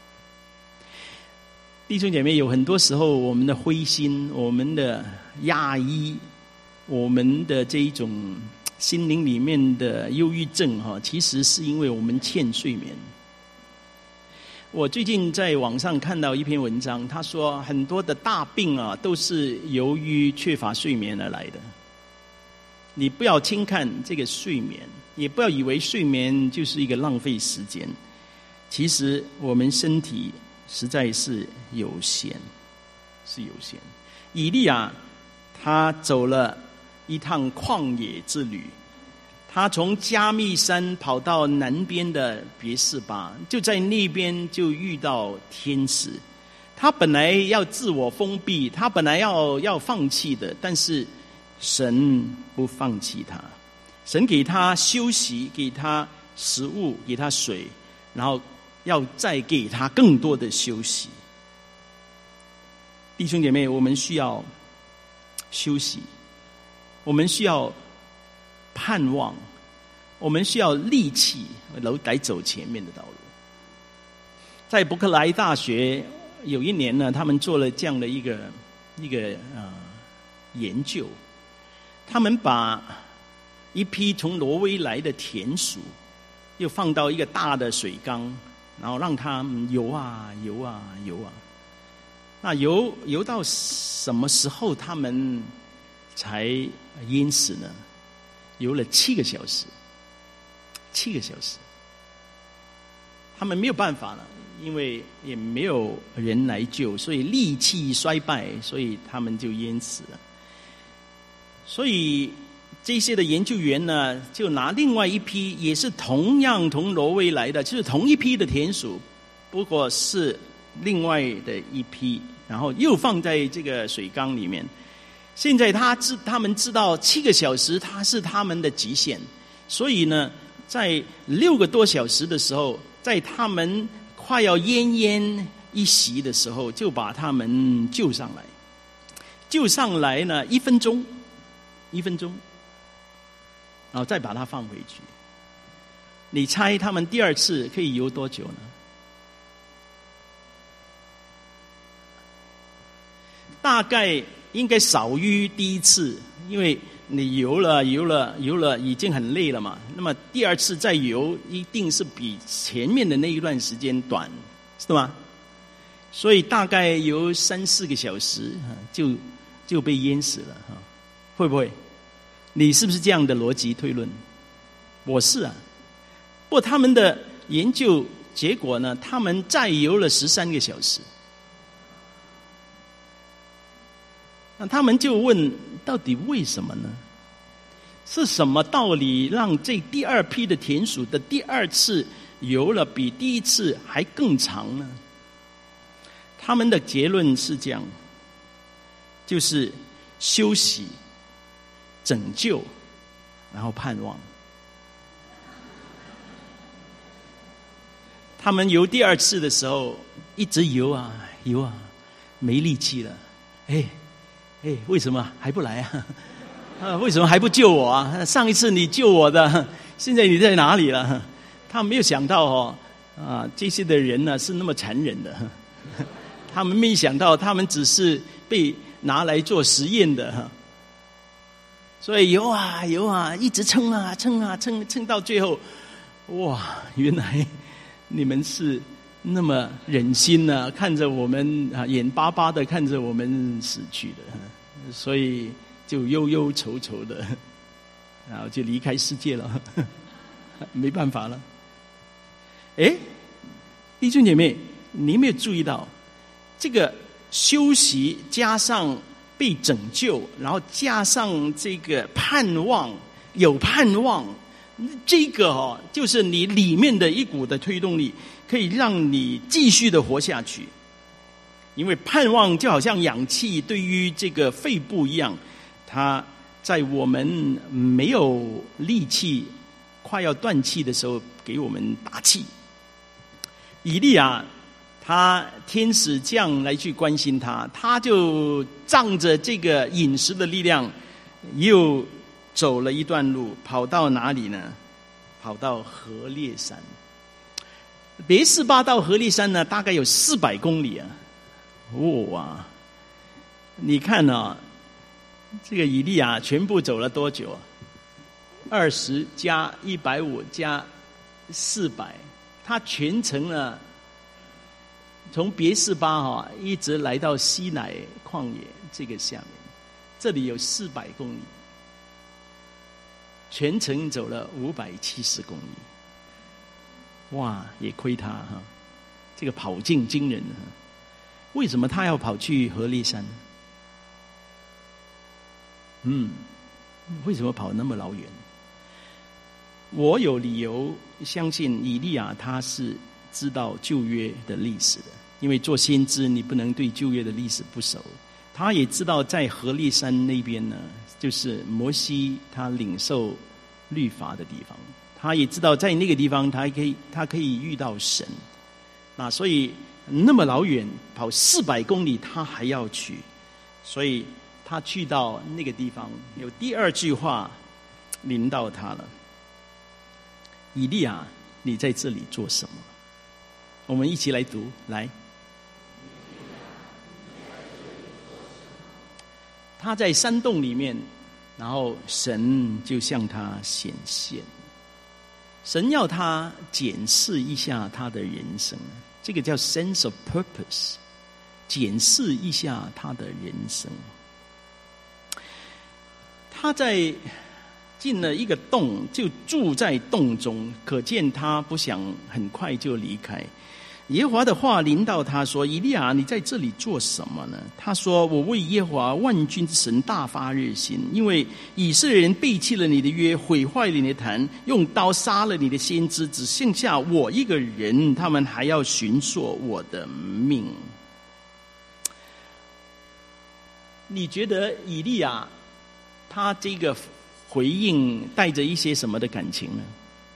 弟兄姐妹，有很多时候我们的灰心，我们的压抑，我们的这一种心灵里面的忧郁症哈，其实是因为我们欠睡眠。我最近在网上看到一篇文章，他说很多的大病啊，都是由于缺乏睡眠而来的。你不要轻看这个睡眠，也不要以为睡眠就是一个浪费时间。其实我们身体实在是有限，是有限。以利亚他走了一趟旷野之旅，他从加密山跑到南边的别是巴，就在那边就遇到天使。 他本来要自我封闭，他本来要要放弃的，但是神不放弃他，神给他休息，给他食物，给他水，然后要再给他更多的休息。弟兄姐妹，我们需要休息，我们需要盼望，我们需要力气来走前面的道路。在伯克莱大学有一年呢，他们做了这样的一个一个呃研究，他们把一批从挪威来的田鼠又放到一个大的水缸，然后让它们游啊游啊游啊。那游游到什么时候他们才淹死呢？游了七个小时，七个小时，他们没有办法了，因为也没有人来救，所以力气衰败，所以他们就淹死了。所以这些的研究员呢，就拿另外一批也是同样从挪威来的，就是同一批的田鼠，不过是另外的一批，然后又放在这个水缸里面。现在他知他们知道七个小时它是他们的极限，所以呢，在六个多小时的时候，在他们快要奄奄一息的时候，就把他们救上来。救上来呢，一分钟，一分钟，然后再把它放回去。你猜他们第二次可以游多久呢？大概应该少于第一次，因为你游了游了游了已经很累了嘛，那么第二次再游一定是比前面的那一段时间短，是吗？所以大概游三四个小时就就被淹死了，会不会？你是不是这样的逻辑推论？我是啊。不过他们的研究结果呢，他们再游了十三个小时。那他们就问，到底为什么呢？是什么道理让这第二批的田鼠的第二次游了比第一次还更长呢？他们的结论是这样，就是休息、拯救，然后盼望。他们游第二次的时候，一直游啊游啊，没力气了，哎。哎，为什么还不来啊？啊，为什么还不救我啊？上一次你救我的，现在你在哪里了？他没有想到哦，啊，这些的人呢是那么残忍的，他们没想到他们只是被拿来做实验的，所以游啊游啊，一直撑啊撑啊撑，撑到最后，哇，原来你们是那么忍心呢、啊，看着我们啊，眼巴巴的看着我们死去的，所以就忧忧愁愁的，然后就离开世界了，没办法了。哎，弟兄姐妹，你有没有注意到，这个休息加上被拯救，然后加上这个盼望，有盼望，这个哦，就是你里面的一股的推动力。可以让你继续的活下去，因为盼望就好像氧气对于这个肺部一样，它在我们没有力气、快要断气的时候，给我们打气。以利亚，他天使降来去关心他，他就仗着这个饮食的力量，又走了一段路，跑到哪里呢？跑到何烈山。别是巴到何烈山呢，大概有四百公里啊！哇，你看啊，这个以利亚全部走了多久啊？二十加一百五加四百，他全程呢，从别是巴哈一直来到西乃旷野这个下面，这里有四百公里，全程走了五百七十公里。哇，也亏他哈，这个跑劲惊人啊！为什么他要跑去何烈山？嗯，为什么跑那么老远？我有理由相信以利亚他是知道旧约的历史的。 因为做先知你不能对旧约的历史不熟。他也知道在何烈山那边呢，就是摩西他领受律法的地方，他也知道在那个地方他可以他可以遇到神。那所以那么老远跑四百公里他还要去，所以他去到那个地方，有第二句话临到他了：以利亚，你在这里做什么？我们一起来读，来。他在山洞里面，然后神就向他显现。神要他检视一下他的人生，这个叫 sense of purpose， 检视一下他的人生。他在进了一个洞，就住在洞中，可见他不想很快就离开。耶和华的话临到他说：以利亚，你在这里做什么呢？他说：我为耶和华万军之神大发热心，因为以色列人背弃了你的约，毁坏了你的坛，用刀杀了你的先知，只剩下我一个人，他们还要寻索我的命。你觉得以利亚他这个回应带着一些什么的感情呢？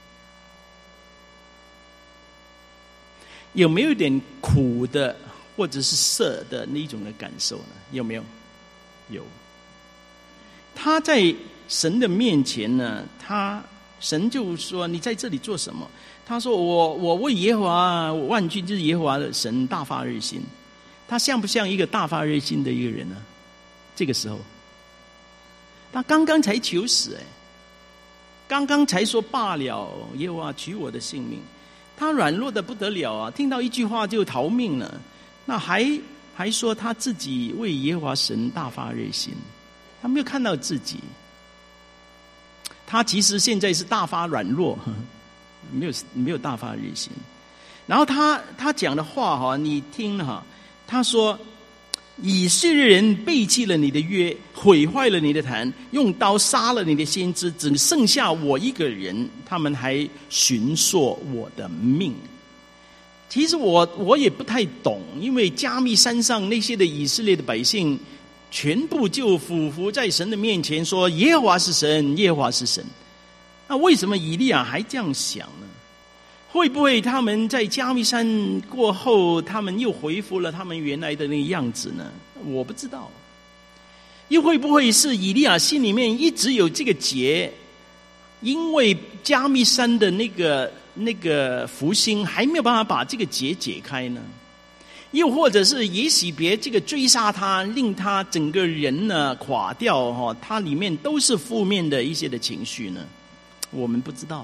有没有点苦的或者是涩的那种的感受呢？有没有？有。他在神的面前呢，他神就说：你在这里做什么？他说：我我为耶和华我万军之耶和华的神大发热心。他像不像一个大发热心的一个人呢？这个时候他刚刚才求死，哎，刚刚才说罢了，耶和华取我的性命。他软弱的不得了啊！听到一句话就逃命了，那还还说他自己为耶和华神大发热心，他没有看到自己，他其实现在是大发软弱，没有没有大发热心。然后他他讲的话哈，你听哈，他说：以色列人背弃了你的约，毁坏了你的坛，用刀杀了你的先知，只剩下我一个人，他们还寻索我的命。其实我我也不太懂，因为加密山上那些的以色列的百姓，全部就俯伏在神的面前说：耶和华是神，耶和华是神。那为什么以利亚还这样想呢？会不会他们在加密山过后，他们又恢复了他们原来的那个样子呢？我不知道。又会不会是以利亚心里面一直有这个结，因为加密山的那个那个福星还没有办法把这个结解开呢？又或者是也许别这个追杀他，令他整个人呢垮掉哈，他里面都是负面的一些的情绪呢？我们不知道。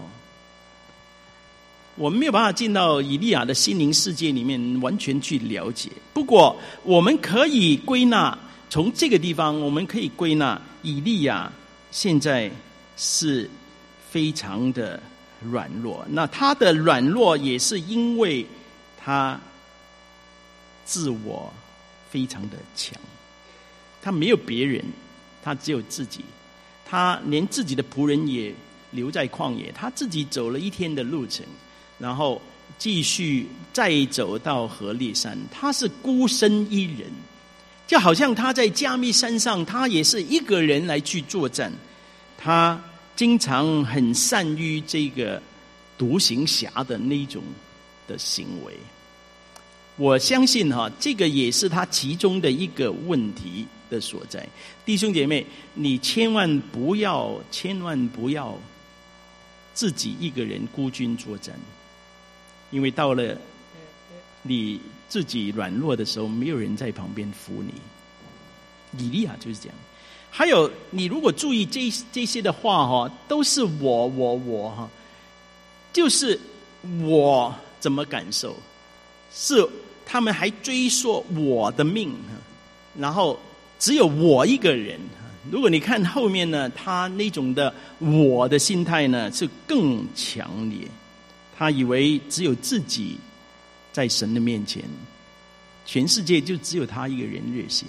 我们没有办法进到以利亚的心灵世界里面完全去了解，不过我们可以归纳，从这个地方我们可以归纳以利亚现在是非常的软弱。那他的软弱也是因为他自我非常的强，他没有别人，他只有自己，他连自己的仆人也留在旷野，他自己走了一天的路程，然后继续再走到何烈山，他是孤身一人，就好像他在加密山上，他也是一个人来去作战。他经常很善于这个独行侠的那种的行为。我相信哈，这个也是他其中的一个问题的所在。弟兄姐妹，你千万不要，千万不要自己一个人孤军作战。因为到了你自己软弱的时候，没有人在旁边扶你。以利亚就是这样。还有，你如果注意这这些的话哈，都是我我我哈，就是我怎么感受，是他们还追溯我的命，然后只有我一个人。如果你看后面呢，他那种的我的心态呢是更强烈。他以为只有自己在神的面前，全世界就只有他一个人热心。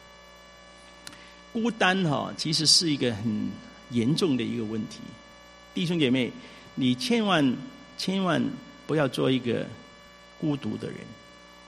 孤单哈，其实是一个很严重的一个问题。弟兄姐妹，你千万千万不要做一个孤独的人。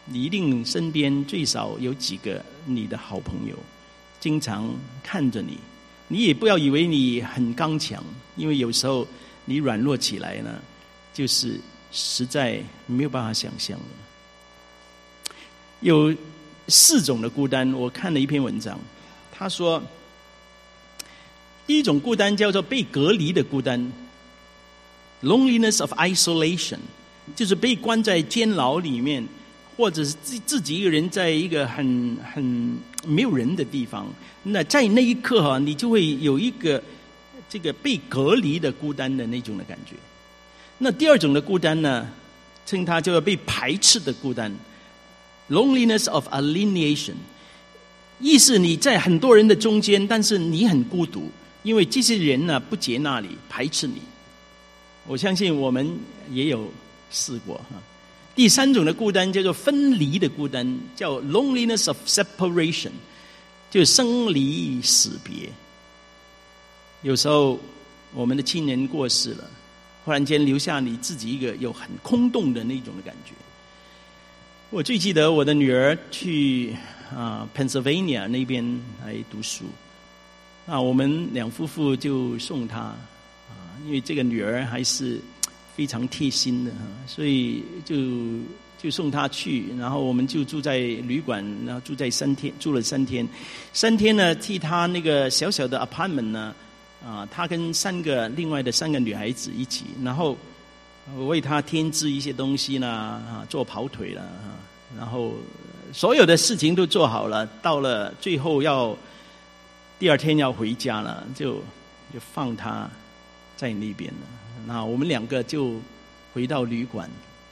你一定身边最少有几个你的好朋友，经常看着你。你也不要以为你很刚强，因为有时候你软弱起来呢，就是实在没有办法想象了。有四种的孤单，我看了一篇文章，他说，第一种孤单叫做被隔离的孤单 ，loneliness of isolation， 就是被关在监牢里面，或者是自自己一个人在一个很很没有人的地方。那在那一刻哈、啊，你就会有一个这个被隔离的孤单的那种的感觉。那第二种的孤单呢，称它叫做被排斥的孤单 ，loneliness of alienation， 意思你在很多人的中间，但是你很孤独，因为这些人呢不接纳你，排斥你。我相信我们也有试过哈。第三种的孤单叫做分离的孤单，叫 loneliness of separation， 就生离死别。有时候我们的亲人过世了，忽然间留下你自己一个有很空洞的那种的感觉。我最记得我的女儿去啊 Pennsylvania 那边来读书，啊，我们两夫妇就送她啊，因为这个女儿还是非常贴心的，所以就就送她去，然后我们就住在旅馆，然后住在三天，住了三天，三天呢，替她那个小小的 apartment 呢，啊，她跟三个另外的三个女孩子一起，然后我为她添置一些东西啦，啊，做跑腿了，啊，然后所有的事情都做好了，到了最后要第二天要回家了，就就放她在那边了。那我们两个就回到旅馆，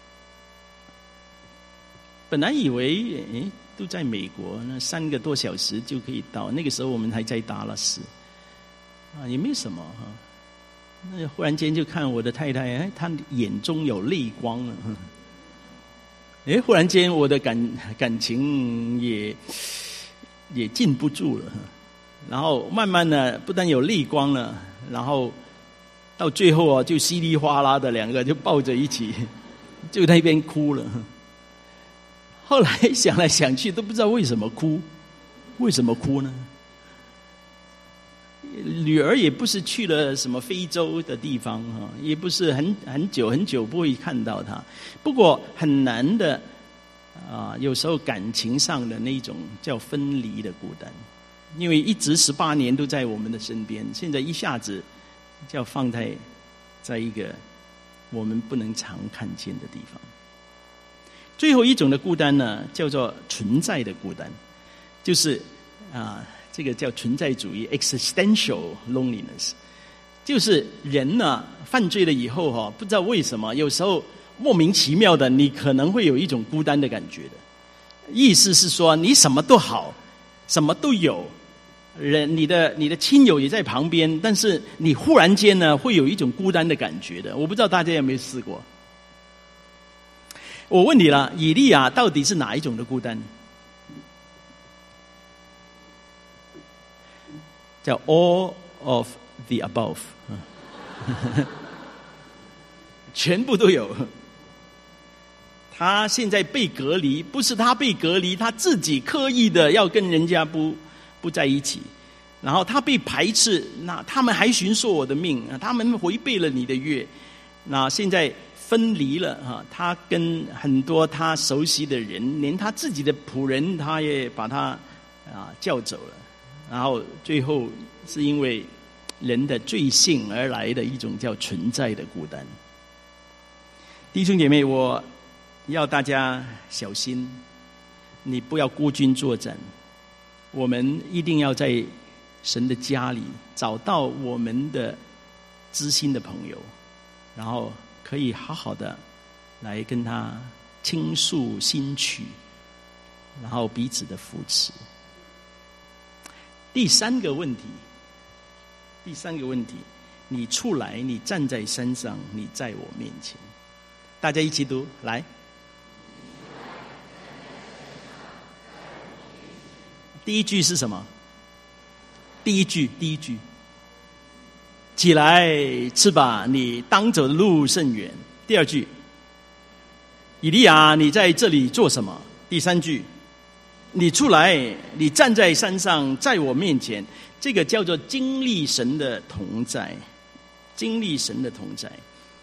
本来以为诶都在美国，那三个多小时就可以到。那个时候我们还在达拉斯，啊，也没什么哈。那忽然间就看我的太太，哎，她眼中有泪光了。哎，忽然间我的感感情也也禁不住了，然后慢慢的不但有泪光了，然后到最后啊，就稀里哗啦的两个就抱着一起，就在那边哭了。后来想来想去，都不知道为什么哭，为什么哭呢？女儿也不是去了什么非洲的地方啊，也不是很很久很久不会看到她。不过很难的啊，有时候感情上的那种叫分离的孤单，因为一直十八年都在我们的身边，现在一下子就要放在在一个我们不能常看见的地方。最后一种的孤单呢，叫做存在的孤单，就是啊，这个叫存在主义 existential loneliness， 就是人呢犯罪了以后哈，不知道为什么，有时候莫名其妙的，你可能会有一种孤单的感觉的。意思是说，你什么都好，什么都有。人，你的你的亲友也在旁边，但是你忽然间呢，会有一种孤单的感觉的。我不知道大家有没有试过。我问你了，以利亚到底是哪一种的孤单？叫 all of the above， 全部都有。他现在被隔离，不是他被隔离，他自己刻意的要跟人家不不在一起，然后他被排斥，那他们还寻索我的命，他们违背了你的约，那现在分离了哈，他跟很多他熟悉的人，连他自己的仆人，他也把他啊叫走了，然后最后是因为人的罪性而来的一种叫存在的孤单。弟兄姐妹，我要大家小心，你不要孤军作战。我们一定要在神的家里找到我们的知心的朋友，然后可以好好的来跟他倾诉心曲，然后彼此的扶持。第三个问题，第三个问题，你出来，你站在山上，你在我面前。大家一起读，来。第一句是什么？第一句，第一句，起来吃吧，你当走的路甚远。第二句，以利亚，你在这里做什么？ 第三句，你出来，你站在山上，在我面前，这个叫做经历神的同在，经历神的同在。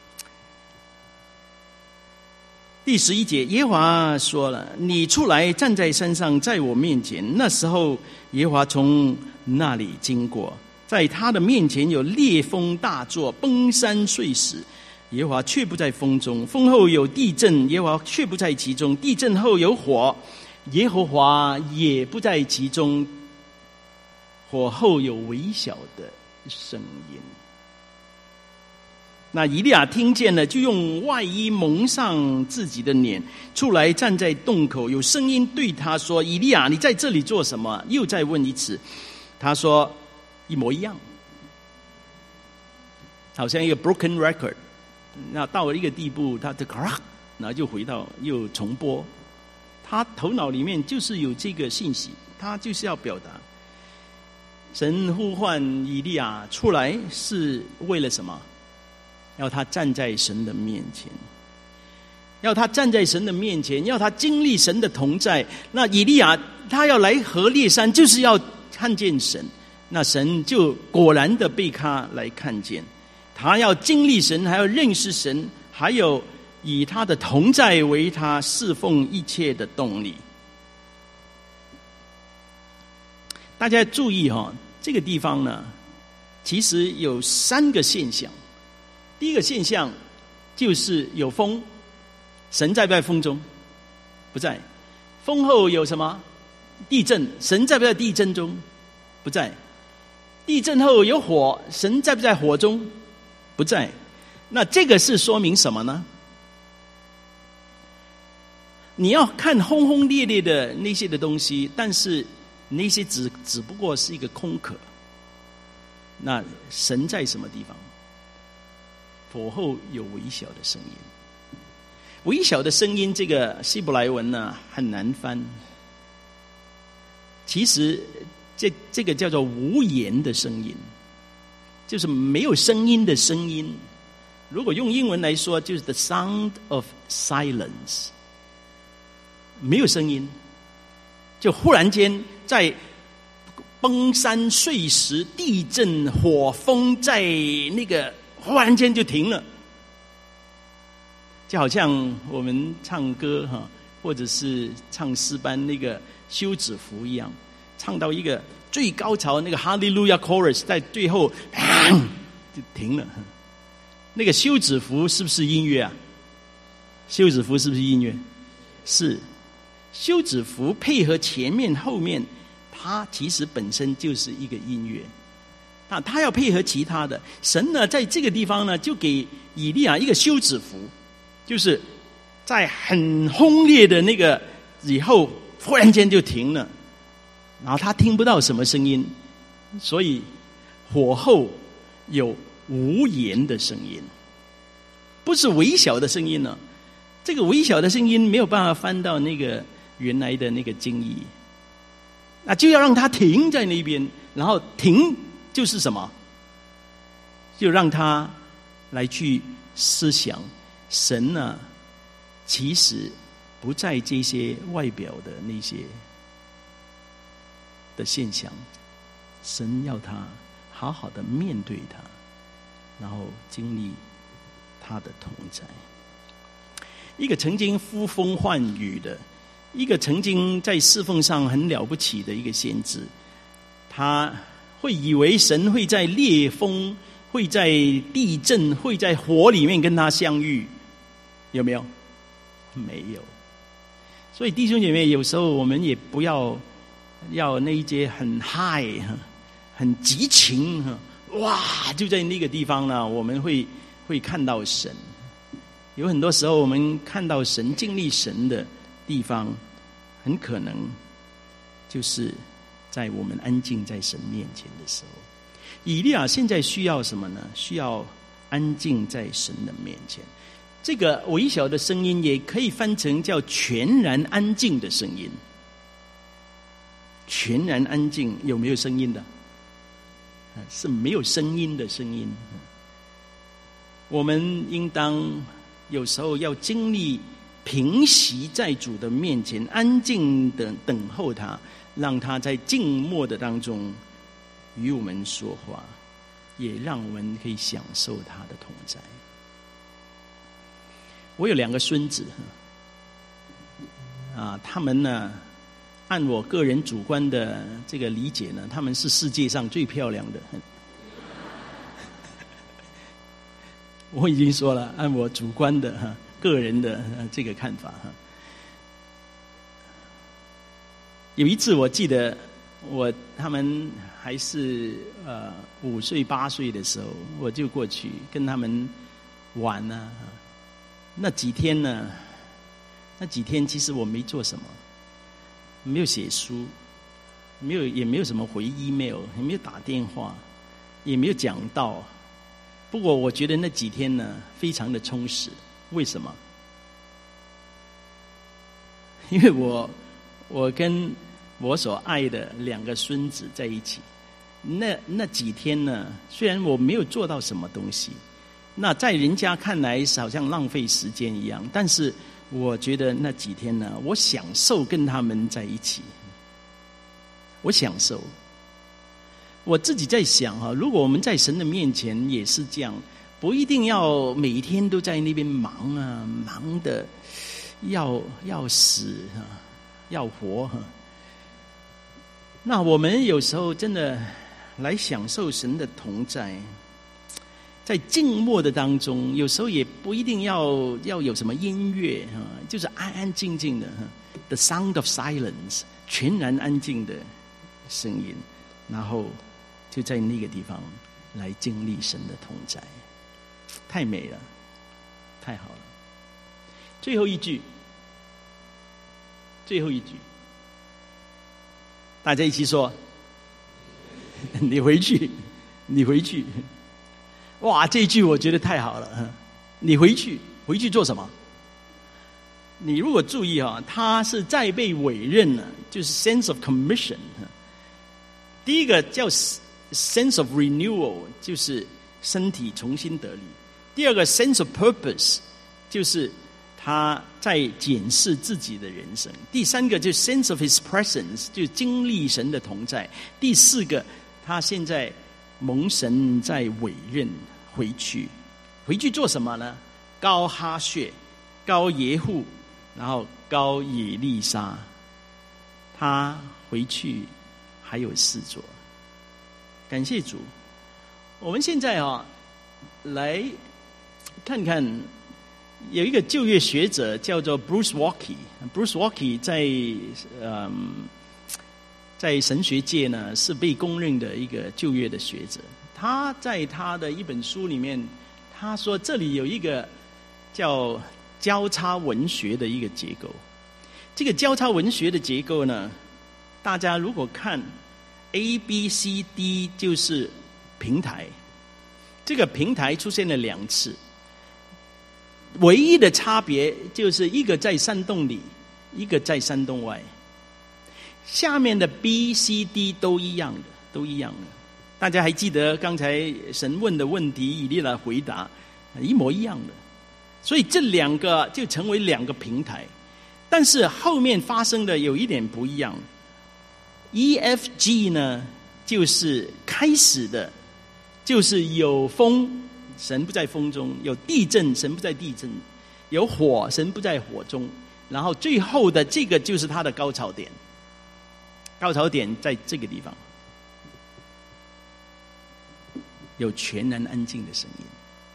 第十一节，耶和华说了，你出来站在山上，在我面前。那时候耶和华从那里经过，在他的面前有烈风大作，崩山碎石，耶和华却不在风中。风后有地震，耶和华却不在其中。地震后有火，耶和华也不在其中。火后有微小的声音。那以利亚听见了，就用外衣蒙上自己的脸，出来站在洞口，有声音对他说：“以利亚，你在这里做什么？”又再问一次，他说一模一样，好像一个 broken record。那到了一个地步，他的咔，然后就回到又重播，他头脑里面就是有这个信息，他就是要表达。神呼唤以利亚出来是为了什么？要他站在神的面前，要他站在神的面前，要他经历神的同在。那以利亚他要来何烈山，就是要看见神。那神就果然的被他来看见，他要经历神，还要认识神，还有以他的同在为他侍奉一切的动力。大家注意哈、哦，这个地方呢，其实有三个现象。第一个现象就是有风，神在不在风中？不在。风后有什么？地震，神在不在地震中？不在。地震后有火，神在不在火中？不在。那这个是说明什么呢？你要看轰轰烈烈的那些的东西，但是那些只只不过是一个空壳。那神在什么地方？火后有微小的声音，微小的声音，这个希伯来文呢很难翻。其实这这个叫做无言的声音，就是没有声音的声音。如果用英文来说，就是 the sound of silence， 没有声音，就忽然间在崩山碎石、地震、火风，在那个忽然间就停了，就好像我们唱歌哈，或者是唱诗班那个休止符一样，唱到一个最高潮那个哈利路亚 chorus， 在最后就停了。那个休止符是不是音乐啊？休止符是不是音乐？是。休止符配合前面后面，它其实本身就是一个音乐。啊，他要配合其他的。神呢，在这个地方呢，就给以利亚一个休止符，就是在很轰烈的那个以后，忽然间就停了，然后他听不到什么声音，所以火后有无言的声音，不是微小的声音呢。这个微小的声音没有办法翻到那个原来的那个经义，那就要让他停在那边，然后停。就是什么？就让他来去思想，神呢，其实不在这些外表的那些的现象，神要他好好的面对他，然后经历他的同在。一个曾经呼风唤雨的，一个曾经在侍奉上很了不起的一个先知，他会以为神会在烈风、会在地震、会在火里面跟他相遇，有没有？没有。所以弟兄姐妹，有时候我们也不要要那一些很嗨、很激情，哇，就在那个地方呢，我们会会看到神。有很多时候，我们看到神、经历神的地方，很可能就是在我们安静在神面前的时候。以利亚现在需要什么呢？需要安静在神的面前。这个微小的声音也可以翻成叫全然安静的声音。全然安静有没有声音的？是没有声音的声音。我们应当有时候要经历平息在主的面前，安静的等候他，让他在静默的当中与我们说话，也让我们可以享受他的同在。我有两个孙子啊，他们呢，按我个人主观的这个理解呢，他们是世界上最漂亮的。我已经说了，按我主观的哈个人的这个看法哈。有一次我记得我他们还是呃五岁八岁的时候，我就过去跟他们玩啊。那几天呢，那几天其实我没做什么，没有写书，没有也没有什么回 email， 也没有打电话，也没有讲道。不过我觉得那几天呢非常的充实。为什么？因为我我跟我所爱的两个孙子在一起，那那几天呢，虽然我没有做到什么东西，那在人家看来好像浪费时间一样，但是我觉得那几天呢，我享受跟他们在一起，我享受。我自己在想哈，如果我们在神的面前也是这样，不一定要每天都在那边忙啊，忙的要要死啊，要活哈。那我们有时候真的来享受神的同在，在静默的当中，有时候也不一定要要有什么音乐哈，就是安安静静的 ，the sound of silence， 全然安静的声音，然后就在那个地方来经历神的同在，太美了，太好了。最后一句，最后一句，大家一起说：“你回去，你回去。”哇，这一句我觉得太好了。你回去，回去做什么？你如果注意哈，他是再被委任了，就是 sense of commission。第一个叫 sense of renewal， 就是身体重新得力；第二个 sense of purpose， 就是他在检视自己的人生；第三个就是 sense of his presence， 就经历神的同在；第四个，他现在蒙神在委任回去，回去做什么呢？膏哈薛，膏耶户，然后膏以利沙，他回去还有事做。感谢主。我们现在啊，来看看有一个旧约学者叫做 Bruce Waltke。Bruce Waltke 在嗯在神学界呢是被公认的一个旧约的学者。他在他的一本书里面，他说这里有一个叫交叉文学的一个结构。这个交叉文学的结构呢，大家如果看 A B C D 就是平台，这个平台出现了两次，唯一的差别就是一个在山洞里，一个在山洞外。下面的 B C D 都一样的，都一样的。大家还记得刚才神问的问题，以利亚回答一模一样的。所以这两个就成为两个平台，但是后面发生的有一点不一样。E F G 呢，就是开始的，就是有风，神不在风中；有地震，神不在地震；有火，神不在火中。然后最后的这个就是它的高潮点，高潮点在这个地方，有全然安静的声音。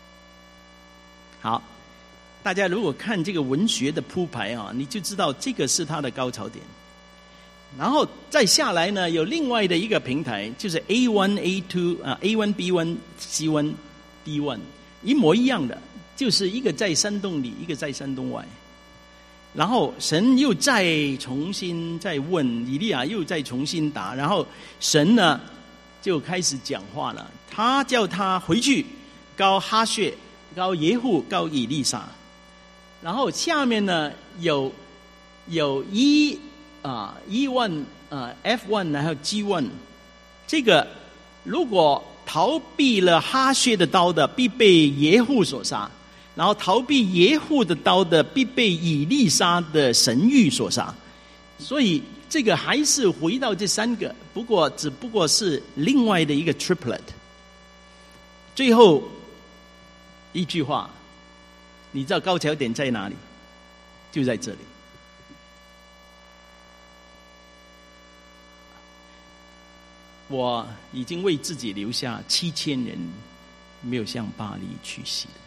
好，大家如果看这个文学的铺排啊，你就知道这个是它的高潮点。然后再下来呢，有另外的一个平台，就是 A 一 A 二 啊 ，A 一 B 一 C 一 D 一，一模一样的，就是一个在山洞里，一个在山洞外。然后神又再重新再问，以利亚又再重新答，然后神呢就开始讲话了，他叫他回去膏哈薛，膏耶户，膏以利沙。然后下面呢有有一啊 E 一 啊 F 一 然后 G 一， 这个如果逃避了哈薛的刀的，必被耶户所杀； 然后逃避耶户的刀的，必被以利沙的神谕所杀。所以这个还是回到这三个，不过只不过是另外的一个 triplet。最后一句话，你知道高潮点在哪里？就在这里。我已经为自己留下七千人没有向巴黎去洗的。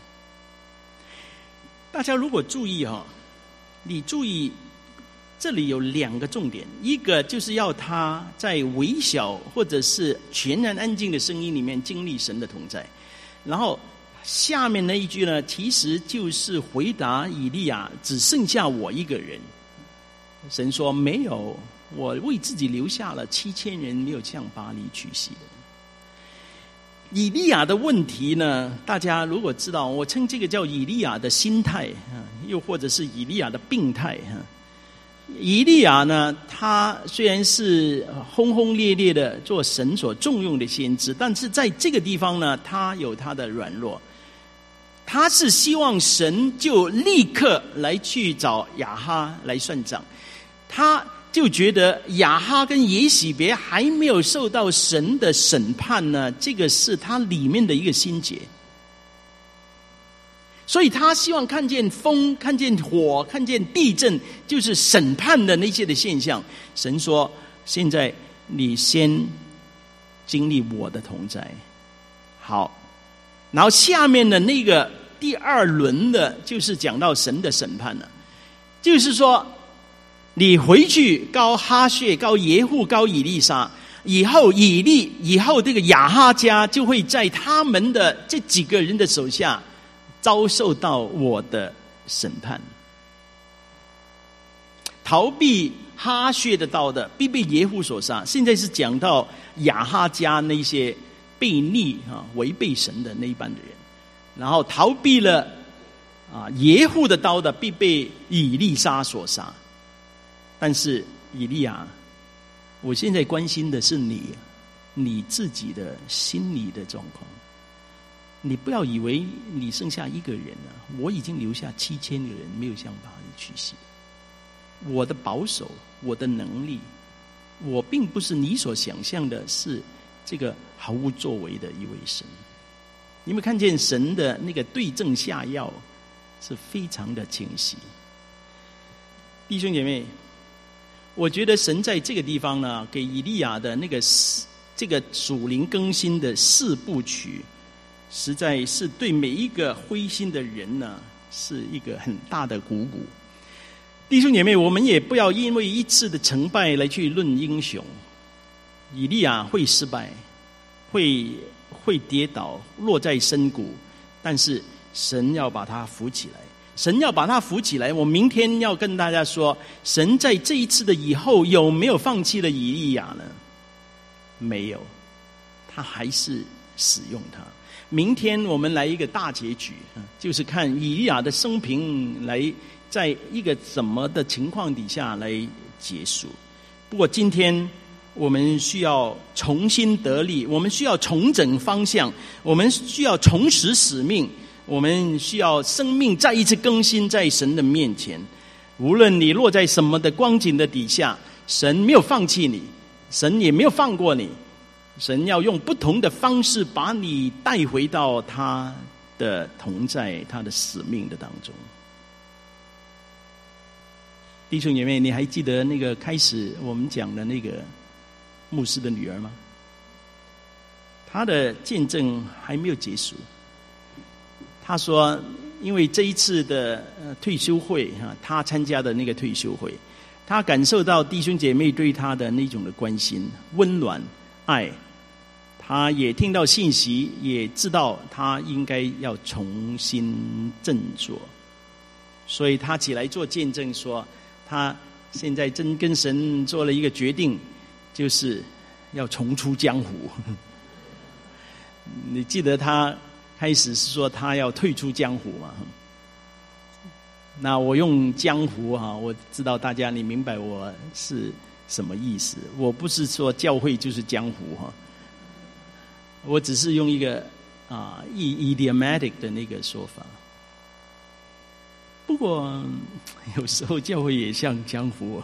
大家如果注意哈，你注意这里有两个重点，一个就是要他在微小或者是全然安静的声音里面经历神的同在，然后下面那一句呢，其实就是回答以利亚只剩下我一个人。神说没有，我为自己留下了七千人没有向巴黎去洗的。以利亚的问题呢，大家如果知道，我称这个叫以利亚的心态，又或者是以利亚的病态。以利亚呢，他虽然是轰轰烈烈的做神所重用的先知，但是在这个地方呢，他有他的软弱。他是希望神就立刻来去找亚哈来算账，他就觉得亚哈跟耶洗别还没有受到神的审判呢，这个是他里面的一个心结。所以他希望看见风，看见火，看见地震，就是审判的那些的现象。神说现在你先经历我的同在。好，然后下面的那个第二轮的就是讲到神的审判了，就是说你回去膏哈薛、膏耶户、膏以利沙，以后以利以后这个亚哈家就会在他们的这几个人的手下遭受到我的审判。逃避哈薛的刀的必被耶户所杀。现在是讲到亚哈家那些悖逆啊、违背神的那一般的人，然后逃避了啊耶户的刀的必被以利沙所杀。但是以利亚，我现在关心的是你你自己的心理的状况。你不要以为你剩下一个人了、啊，我已经留下七千个人没有向巴黎去洗。我的保守，我的能力，我并不是你所想象的是这个毫无作为的一位神。你们看见神的那个对症下药是非常的清晰。弟兄姐妹，我觉得神在这个地方呢，给以利亚的那个这个属灵更新的四部曲，实在是对每一个灰心的人呢，是一个很大的鼓舞。弟兄姐妹，我们也不要因为一次的成败来去论英雄。以利亚会失败，会会跌倒，落在深谷，但是神要把他扶起来。神要把他扶起来。我明天要跟大家说，神在这一次的以后有没有放弃了以利亚呢？没有，他还是使用他。明天我们来一个大结局，就是看以利亚的生平来在一个怎么的情况底下来结束。不过今天我们需要重新得力，我们需要重整方向，我们需要重拾使命，我们需要生命再一次更新在神的面前。无论你落在什么的光景的底下，神没有放弃你，神也没有放过你，神要用不同的方式把你带回到他的同在，他的使命的当中。弟兄姐妹，你还记得那个开始我们讲的那个牧师的女儿吗？她的见证还没有结束。她说因为这一次的退休会，她参加的那个退休会，她感受到弟兄姐妹对她的那种的关心、温暖、爱。她也听到信息，也知道她应该要重新振作，所以她起来做见证说，她现在真跟神做了一个决定，就是要重出江湖。你记得她开始是说她要退出江湖嘛？那我用江湖哈，我知道大家你明白我是什么意思。我不是说教会就是江湖哈，我只是用一个啊 idiomatic 的那个说法。 过有时候教会也像江湖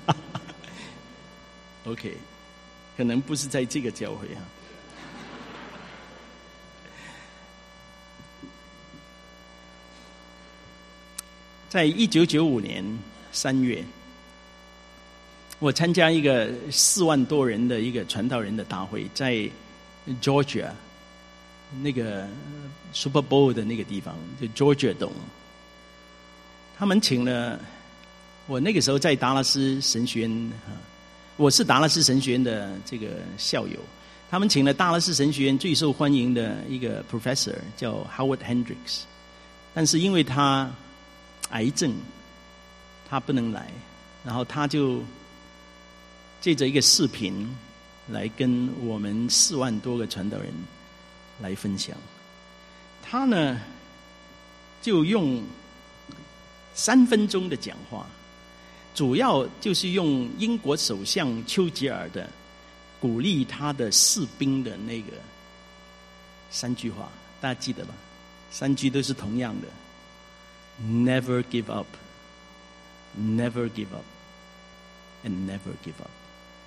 OK， 可能不是在这个教会啊。在一九九五年三月，我参加一个四万多人的一个传道人的大会，在 Georgia 那个 Super Bowl 的那个地方，就 Georgia Dome。他们请了我那个时候在达拉斯神学院，我是达拉斯神学院的这个校友，他们请了达拉斯神学院最受欢迎的一个 professor 叫 Howard Hendricks， 但是因为他癌症，他不能来，然后他就借着一个视频来跟我们四万多个传道人来分享。他呢就用三分钟的讲话，主要就是用英国首相丘吉尔的鼓励他的士兵的那个三句话，大家记得吧？三句都是同样的 ：Never give up, never give up, and never give up。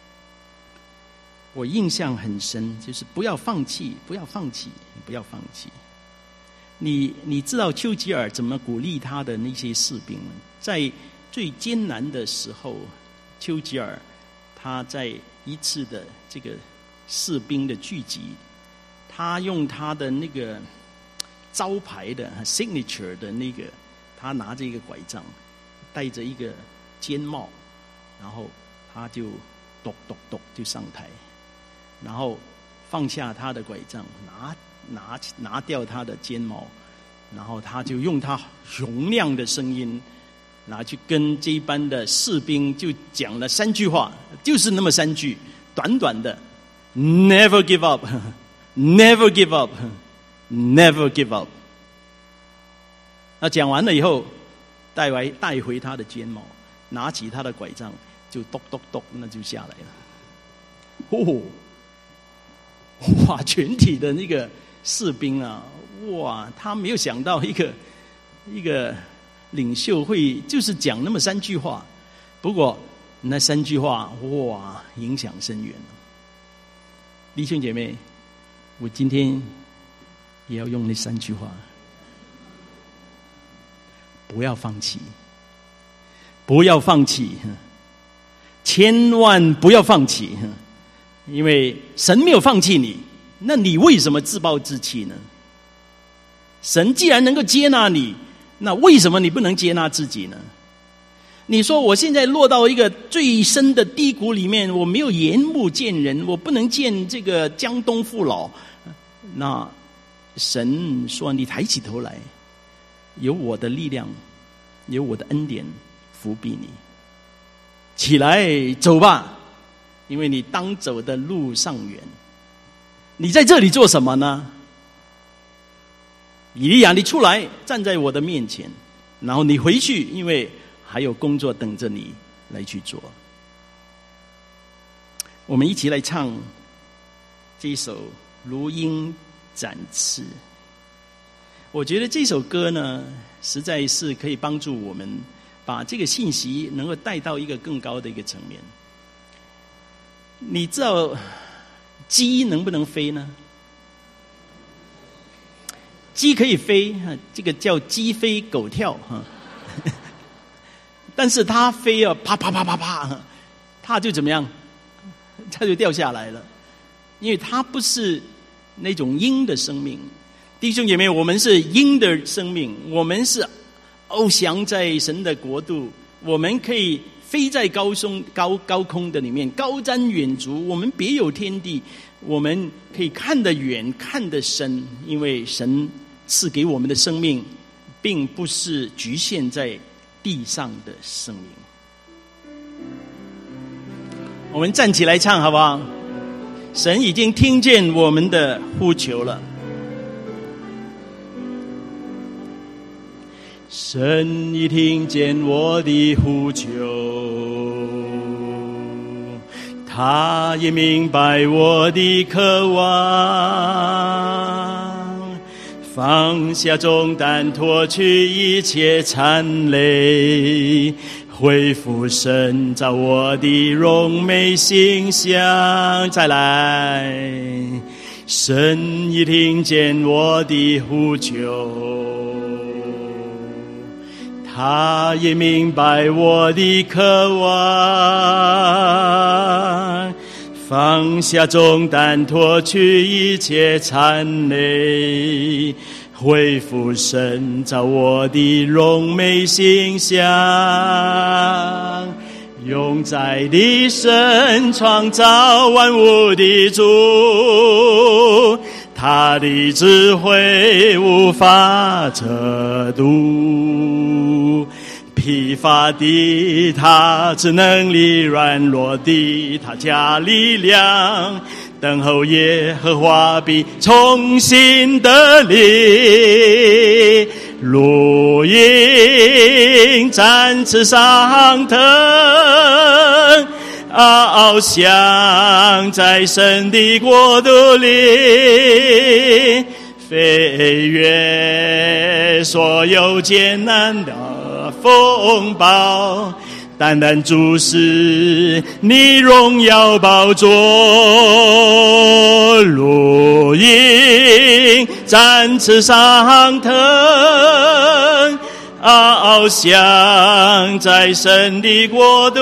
我印象很深，就是不要放弃，不要放弃，不要放弃。你你知道丘吉尔怎么鼓励他的那些士兵吗？在最艰难的时候，丘吉尔他在一次的这个士兵的聚集，他用他的那个招牌的 signature 的那个，他拿着一个拐杖，戴着一个尖帽，然后他就咚咚咚就上台，然后放下他的拐杖，拿拿拿掉他的尖帽，然后他就用他洪亮的声音，拿去跟这一班的士兵就讲了三句话，就是那么三句，短短的 Never give up, Never give up, Never give up。 那讲完了以后，带回带回他的尖帽，拿起他的拐杖，就咚咚咚，那就下来了。哦，哇！全体的那个士兵啊，哇！他没有想到一个一个领袖会就是讲那么三句话，不过那三句话哇，影响深远。弟兄姐妹，我今天也要用那三句话：不要放弃，不要放弃，千万不要放弃。因为神没有放弃你，那你为什么自暴自弃呢？神既然能够接纳你，那为什么你不能接纳自己呢？你说我现在落到一个最深的低谷里面，我没有眼目见人，我不能见这个江东父老。那神说，你抬起头来，有我的力量，有我的恩典扶庇你，起来走吧，因为你当走的路尚远。你在这里做什么呢？以利亚，你出来站在我的面前，然后你回去，因为还有工作等着你来去做。我们一起来唱这一首《如鹰展翅》。我觉得这首歌呢，实在是可以帮助我们把这个信息能够带到一个更高的一个层面。你知道鸡能不能飞呢？鸡可以飞，这个叫鸡飞狗跳哈。但是它飞啊，啪啪啪啪啪，它就怎么样？它就掉下来了，因为它不是那种鹰的生命。弟兄姐妹，我们是鹰的生命，我们是翱翔在神的国度，我们可以飞在高松高高空的里面，高瞻远瞩，我们别有天地，我们可以看得远，看得深，因为神赐给我们的生命并不是局限在地上的生命。我们站起来唱好不好？神已经听见我们的呼求了。神已听见我的呼求，他也明白我的渴望， 放下重担，脱去一切残累，恢复神造我的荣美形象。再来，神已听见我的呼求，他也明白我的渴望。放下重担，脱去一切残累，恢复神造我的荣美形象。永在的神，创造万物的主，他的智慧无法测度。疲乏的他，只能力软弱的他加力量，等候耶和华必重新得力。如鹰展翅上腾，翱翔在神的国度里，飞越所有艰难的风暴，单单注视你荣耀宝座。如鹰展翅上腾，翱翔在神的国度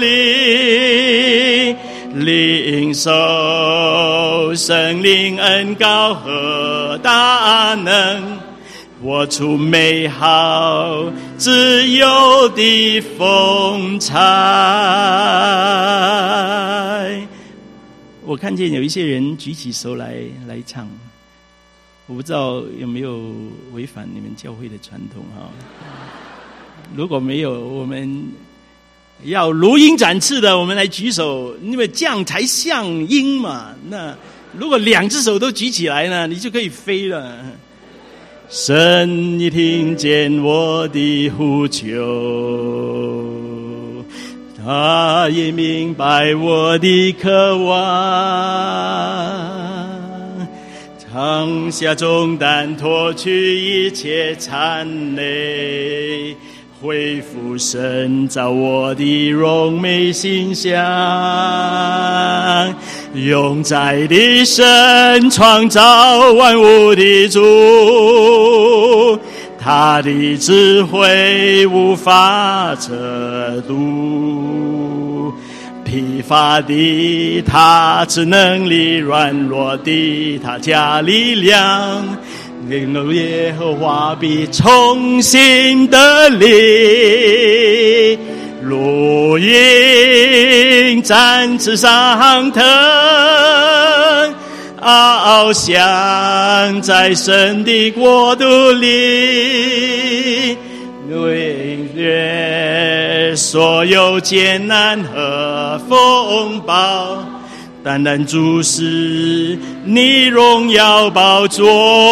里，领受圣灵恩膏和大能，活出美好自由的风采。我看见有一些人举起手来来唱，我不知道有没有违反你们教会的传统哈？如果没有，我们要如鹰展翅的，我们来举手，因为这样才像鹰嘛。那如果两只手都举起来呢，你就可以飞了。神已听见我的呼求，他也明白我的渴望。放下重担，脱去一切残累，恢复神造我的荣美形象。永在的神，创造万物的主，他的智慧无法测度。疲乏的他，只能力软弱的他加力量，领受耶和华必重新得力。如鹰展翅上腾，翱翔在神的国度里，领略所有艰难和风暴，单单注视你荣耀宝座。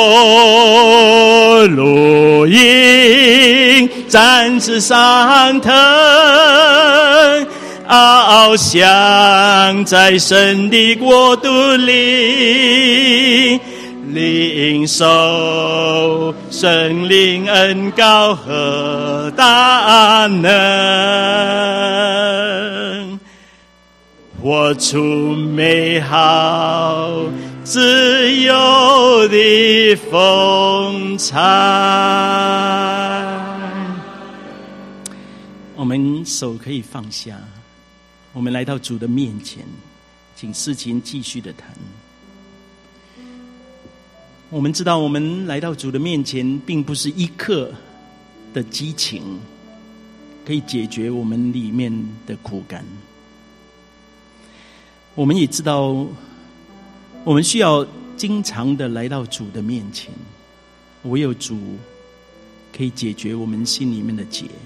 如鹰展翅上腾，翱翔在神的国度里，领受圣灵恩膏和大能，活出美好自由的风采。我们手可以放下，我们来到主的面前，请事情继续的谈。我们知道我们来到主的面前并不是一刻的激情可以解决我们里面的苦感。我们也知道我们需要经常的来到主的面前，唯有主可以解决我们心里面的结。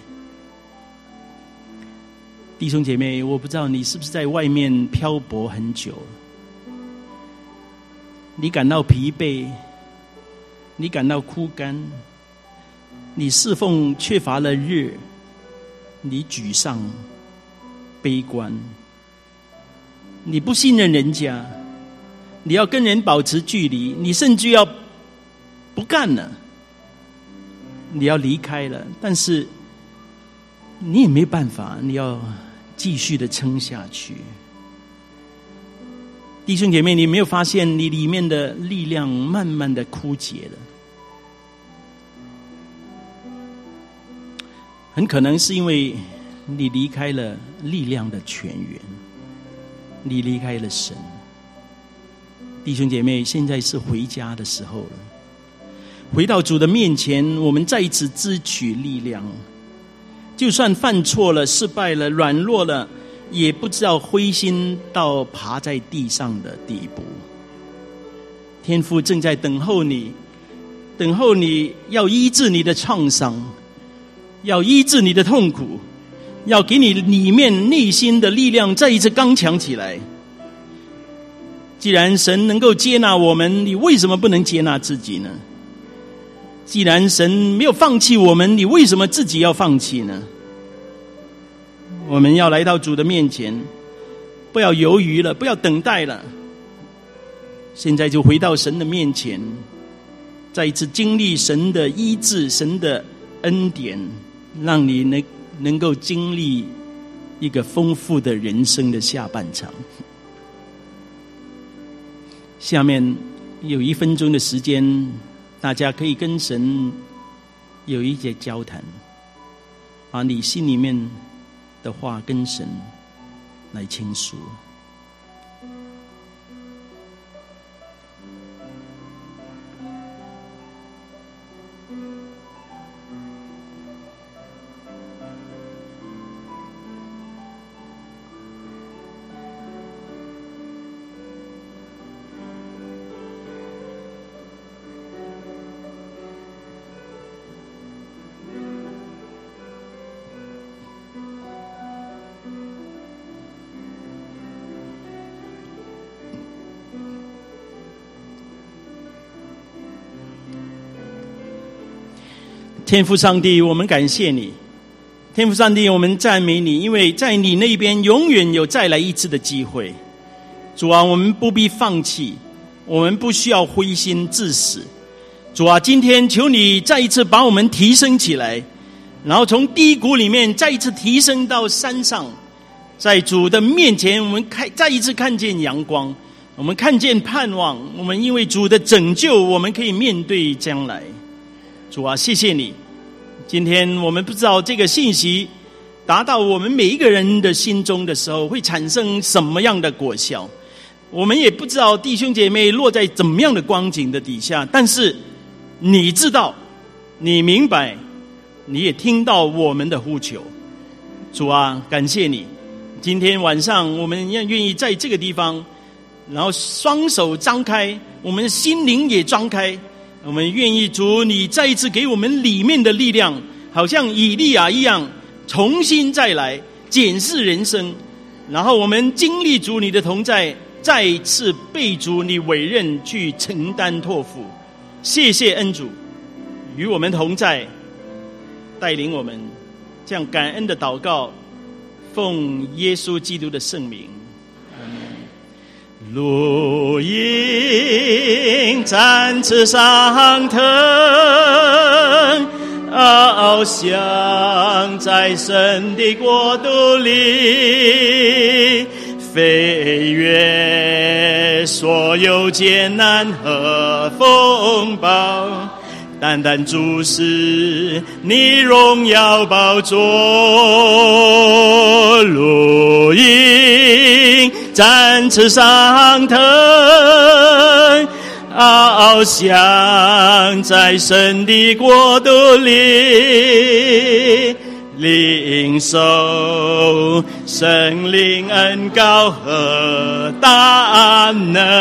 弟兄姐妹，我不知道你是不是在外面漂泊很久，你感到疲惫，你感到枯干，你侍奉缺乏了日，你沮丧悲观，你不信任人家，你要跟人保持距离，你甚至要不干了，你要离开了，但是你也没办法，你要继续的撑下去。弟兄姐妹，你没有发现你里面的力量慢慢的枯竭了？很可能是因为你离开了力量的泉源，你离开了神。弟兄姐妹，现在是回家的时候了，回到主的面前，我们再一次支取力量。就算犯错了、失败了、软弱了，也不知道灰心到爬在地上的地步。天父正在等候你，等候你要医治你的创伤，要医治你的痛苦，要给你里面内心的力量再一次刚强起来。既然神能够接纳我们，你为什么不能接纳自己呢？既然神没有放弃我们，你为什么自己要放弃呢？我们要来到主的面前，不要犹豫了，不要等待了，现在就回到神的面前，再一次经历神的医治，神的恩典，让你能能够经历一个丰富的人生的下半场。下面有一分钟的时间，大家可以跟神有一些交谈，把你心里面的话跟神来倾诉。天父上帝，我们感谢你。天父上帝，我们赞美你，因为在你那边永远有再来一次的机会。主啊，我们不必放弃，我们不需要灰心致死。主啊，今天求你再一次把我们提升起来，然后从低谷里面再一次提升到山上，在主的面前，我们看再一次看见阳光，我们看见盼望，我们因为主的拯救，我们可以面对将来。主啊，谢谢你。今天我们不知道这个信息达到我们每一个人的心中的时候会产生什么样的果效，我们也不知道弟兄姐妹落在怎么样的光景的底下，但是你知道，你明白，你也听到我们的呼求。主啊，感谢你。今天晚上我们要愿意在这个地方，然后双手张开，我们的心灵也张开，我们愿意主你再一次给我们里面的力量，好像以利亚一样重新再来检视人生，然后我们经历主你的同在，再一次被主你委任去承担托付。谢谢恩主与我们同在，带领我们这样感恩的祷告，奉耶稣基督的圣名。 露营展翅上腾，翱翔在神的国度里，飞越所有艰难和风暴，单单注视你荣耀宝座。露营展翅上腾，翱翔在神的国度里，领受圣灵恩膏和大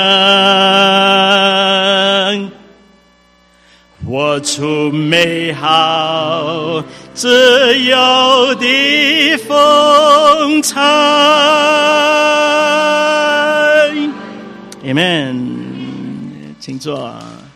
能，活出美好自由的风采。 Amen。请坐。